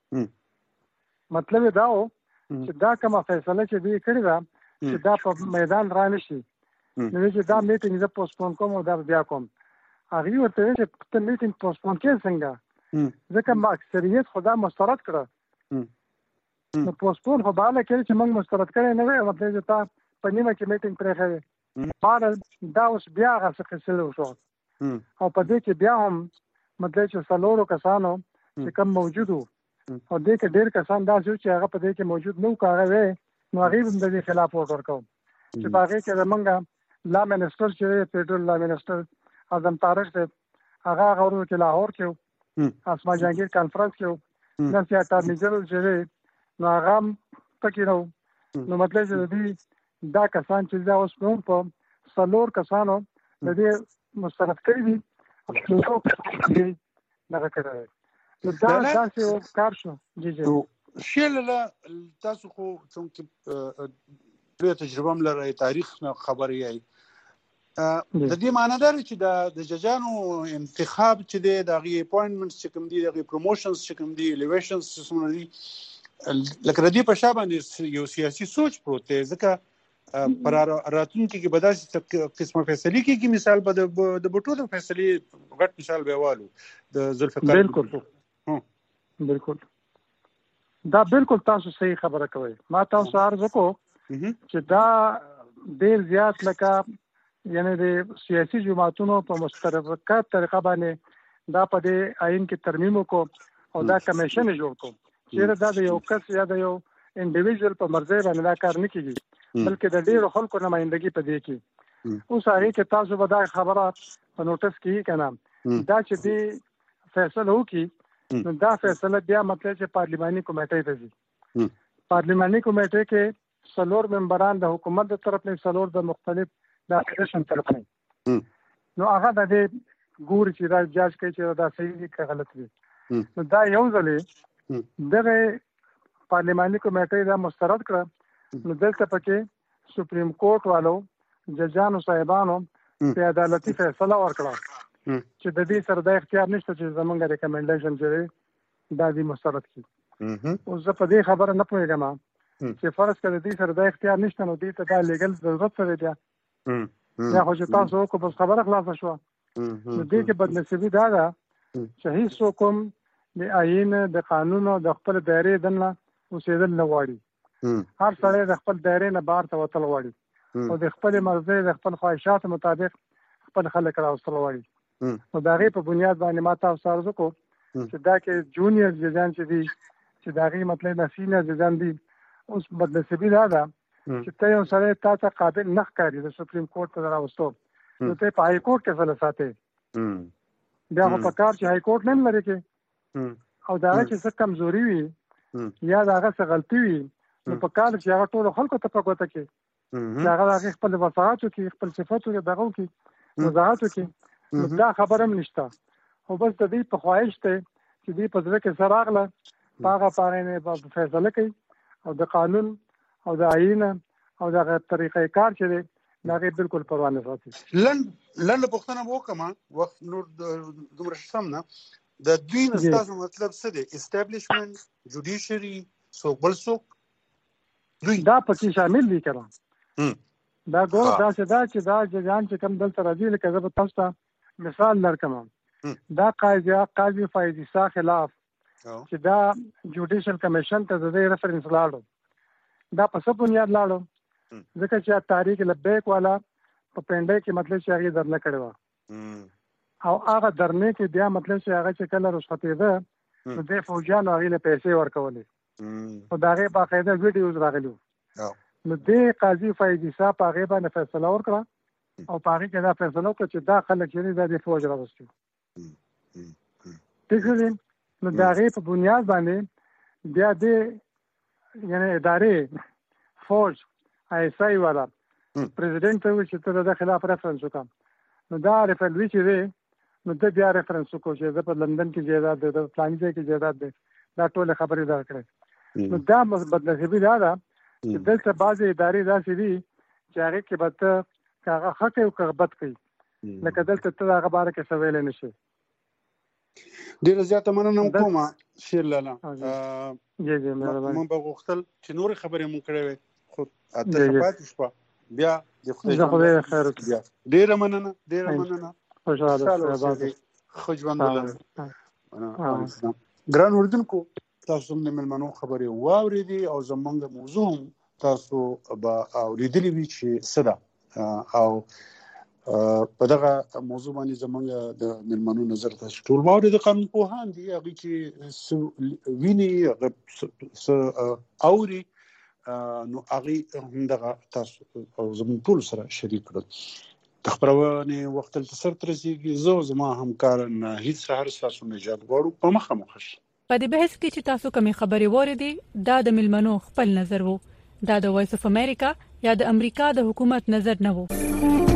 مطلب دا و چې دا کومه فیصله چې دی کړی دا چې دا په میدان را نشي نو چې دا میټینګ زه پوسټپون کوم او دا بیا کوم هغه ورته چې ته میټینګ پوسټپون کې څنګه ځکه ما اکثریت خدا مسترد کړه نو پوسټپون خو بالا کې چې موږ مسترد کړی نه وي مطلب چې تا په نیمه کې میټینګ پرې کوي بالا دا اوس بیا هغه څه قصه وشو او په دې کې بیا هم مطلب چې څلورو کسانو چې کوم موجود وو او دې کې ډېر کسان داسې چې هغه په دې کې موجود نه کاغه وي نو هغه هم د دې خلاف ورکړ چې باغې کې زمونږ لا منسٹر چې فیډرل لا منسٹر اعظم طارق صاحب هغه غوړو چې لاهور کې اسما جهانگیر کانفرنس کې نو چې اټارنی جنرال چې نو هغه پکې نو مطلب چې دې دا کسان چې دا اوس په څلور کسانو د دې مستند کړی دي نو دغه کړی نو دا تاسو کار شو جی شیله تاسو خو څنګه په تجربه ملره تاریخ خبري ای د دې معنی دا چې د ججانو انتخاب چې د غي اپوینټمنټس چې کوم دي د پروموشنز چې کوم دي الیویشنز چې څومره دي لکه ردی په شابه باندې یو سیاسي سوچ پروت دی ځکه پر راتلونکي کې بداسې قسمه فیصله کې مثال به د بوټو د فیصله غټ مثال به والو د ذوالفقار بالکل دا بالکل تاسو صحیح خبره کوي ما تاسو عرض وکړو چې دا ډیر زیات لکه یعنی د سیاسي جماعتونو په مشترکه طریقه باندې دا په دې آئین کې ترمیم وکړو او دا کمیشن جوړ کړو چې دا د یو کس یا د یو انډیویډوال په مرزي باندې دا کار نه کیږي بلکې د ډیرو خلکو نمائندګي په دې کې اوس هغه کې تاسو به دا خبره په نوټس کې کنه دا چې دی فیصله وکړي نو دا فیصله بیا مطلب چې پارلیماني کمیټې ته ځي پارلیماني کمیټې کې څلور ممبران د حکومت د طرف نه څلور د مختلف د اپوزیشن طرف نه نو هغه د دې ګور چې دا جاج کوي چې دا صحیح دي که غلط دي نو دا یو ځلې دغه پارلیماني کمیټې دا مسترد کړه نو دلته پکې سپریم کورټ والو ججانو صاحبانو په عدالتي فیصله ورکړه چې د دې سره د اختیار نشته چې زمونږ ریکمنډیشن چې دا دې مسترد کړي اوس زه په دې خبره نه پوهېږم چې فرض کړه دې سره د اختیار نشته نو دې ته دا لیګل ضرورت سره دی یا خو چې تاسو کو بس خبره خلاصه شو نو دې کې بدنصیبي دا ده چې هیڅ کوم د آئین د قانون او د خپل دایره دنه اوسېدل نه غواړي هر سړی د خپل دایره نه بهر ته وتل غواړي او د خپل مرزي د خپل خواهشات مطابق خپل خلک راوستل غواړي نو دا غي په بنیاد باندې ما تاسو سره وکړو چې دا کې جونیئر ججان چې دي چې دا غي مطلب نسینه ججان دي اوس بدنصیبي دا ده چې ته یو سره تاسو قابل نه ښکاري د سپریم کورټ ته راوستو نو ته په هاي کورټ کې فل ساتي بیا په کار چې هاي کورټ نه لري کې او دا چې څه کمزوري وي یا دا څه غلطي وي نو په کار چې هغه ټول خلکو ته پکوته کې دا هغه خپل وساتو کې خپل صفاتو کې دغه کې وضاحت کې دا خبره هم نشته خو بس د دې په خواهش ته چې دې په ځکه کې سراغله پاغه نه په فیصله کوي او د قانون او د آئین او د طریقې کار چې دی دا بالکل پروا نه ساتي لند پښتنه وکما وخت نور دومره سم نه د دوی نستاسو مطلب څه دی اسټابلیشمنت جوډیشري سوبل سوک دوی دا پکې شامل دي کړه دا ګور دا چې دا ججان چې کوم دلته راځي لکه زه تاسو ته مثال درکم دا قاضي فایز عیسی خلاف چې دا جوډیشل کمیشن ته د ریفرنس لاړو دا په څه بنیاد لاړو ځکه چې تاریخ لبیک والا په پنده کې مطلب چې هغه درنه کړو او هغه درنه کې بیا مطلب چې هغه چې کله رخصتې ده نو د فوجانو هغه له پیسې ورکولې او داغه باقاعده ویډیوز راغلي نو د قاضي فیض صاحب هغه باندې فیصله ورکړه او پاره کې دا فیصله وکړه چې دا خلک چې د فوج راوستي دغه نو داغه په بنیاد باندې بیا د یعنی ادارې فوج ایسای والا پریزیدنت ته چې ته د خلاف ریفرنس وکړ نو دا ریفرنس چې دی نو د بیا ریفرنس کو چې په لندن کې جیداد د پلان ځای کې جیداد دی دا ټول خبرې دا کړې نو دا بدنصیبي دا چې دلته بعضې ادارې داسې دي چې هغې کې به ته هغه ښه کوي او که بد کوي لکه دلته ته د هغه باره کې څه ویلی نه شي ډېره زیاته مننه کومه شیر لالا موږ به غوښتل چې نورې خبرې مونږ کړې وې خو اته پاتې شوه بیا د خدای خیر وکړي ډېره مننه خوشحاله ښه ژوند ولرئ ګران اردوونکو تاسو هم د مېلمنو خبرې واورېدې او زموږ موضوع هم تاسو به اورېدلې وي چې څه ده او په دغه موضوع باندې زموږ د مېلمنو نظر تاسو ټول واورېد قانون پوهان دي هغې چې ویني هغه څه اوري نو هغې هم دغه تاسو او زموږ ټول سره شریک کړل د خپرونې وخت دلته سرته رسېږي زه او زما همکار ناهید سهار ستاسو نجات غواړو په مخه مو ښه شي په دې بحث کې چې تاسو کومې خبرې واورېدې دا د مېلمنو خپل نظر و دا د وایس اف امریکا یا د امریکا د حکومت نظر نه و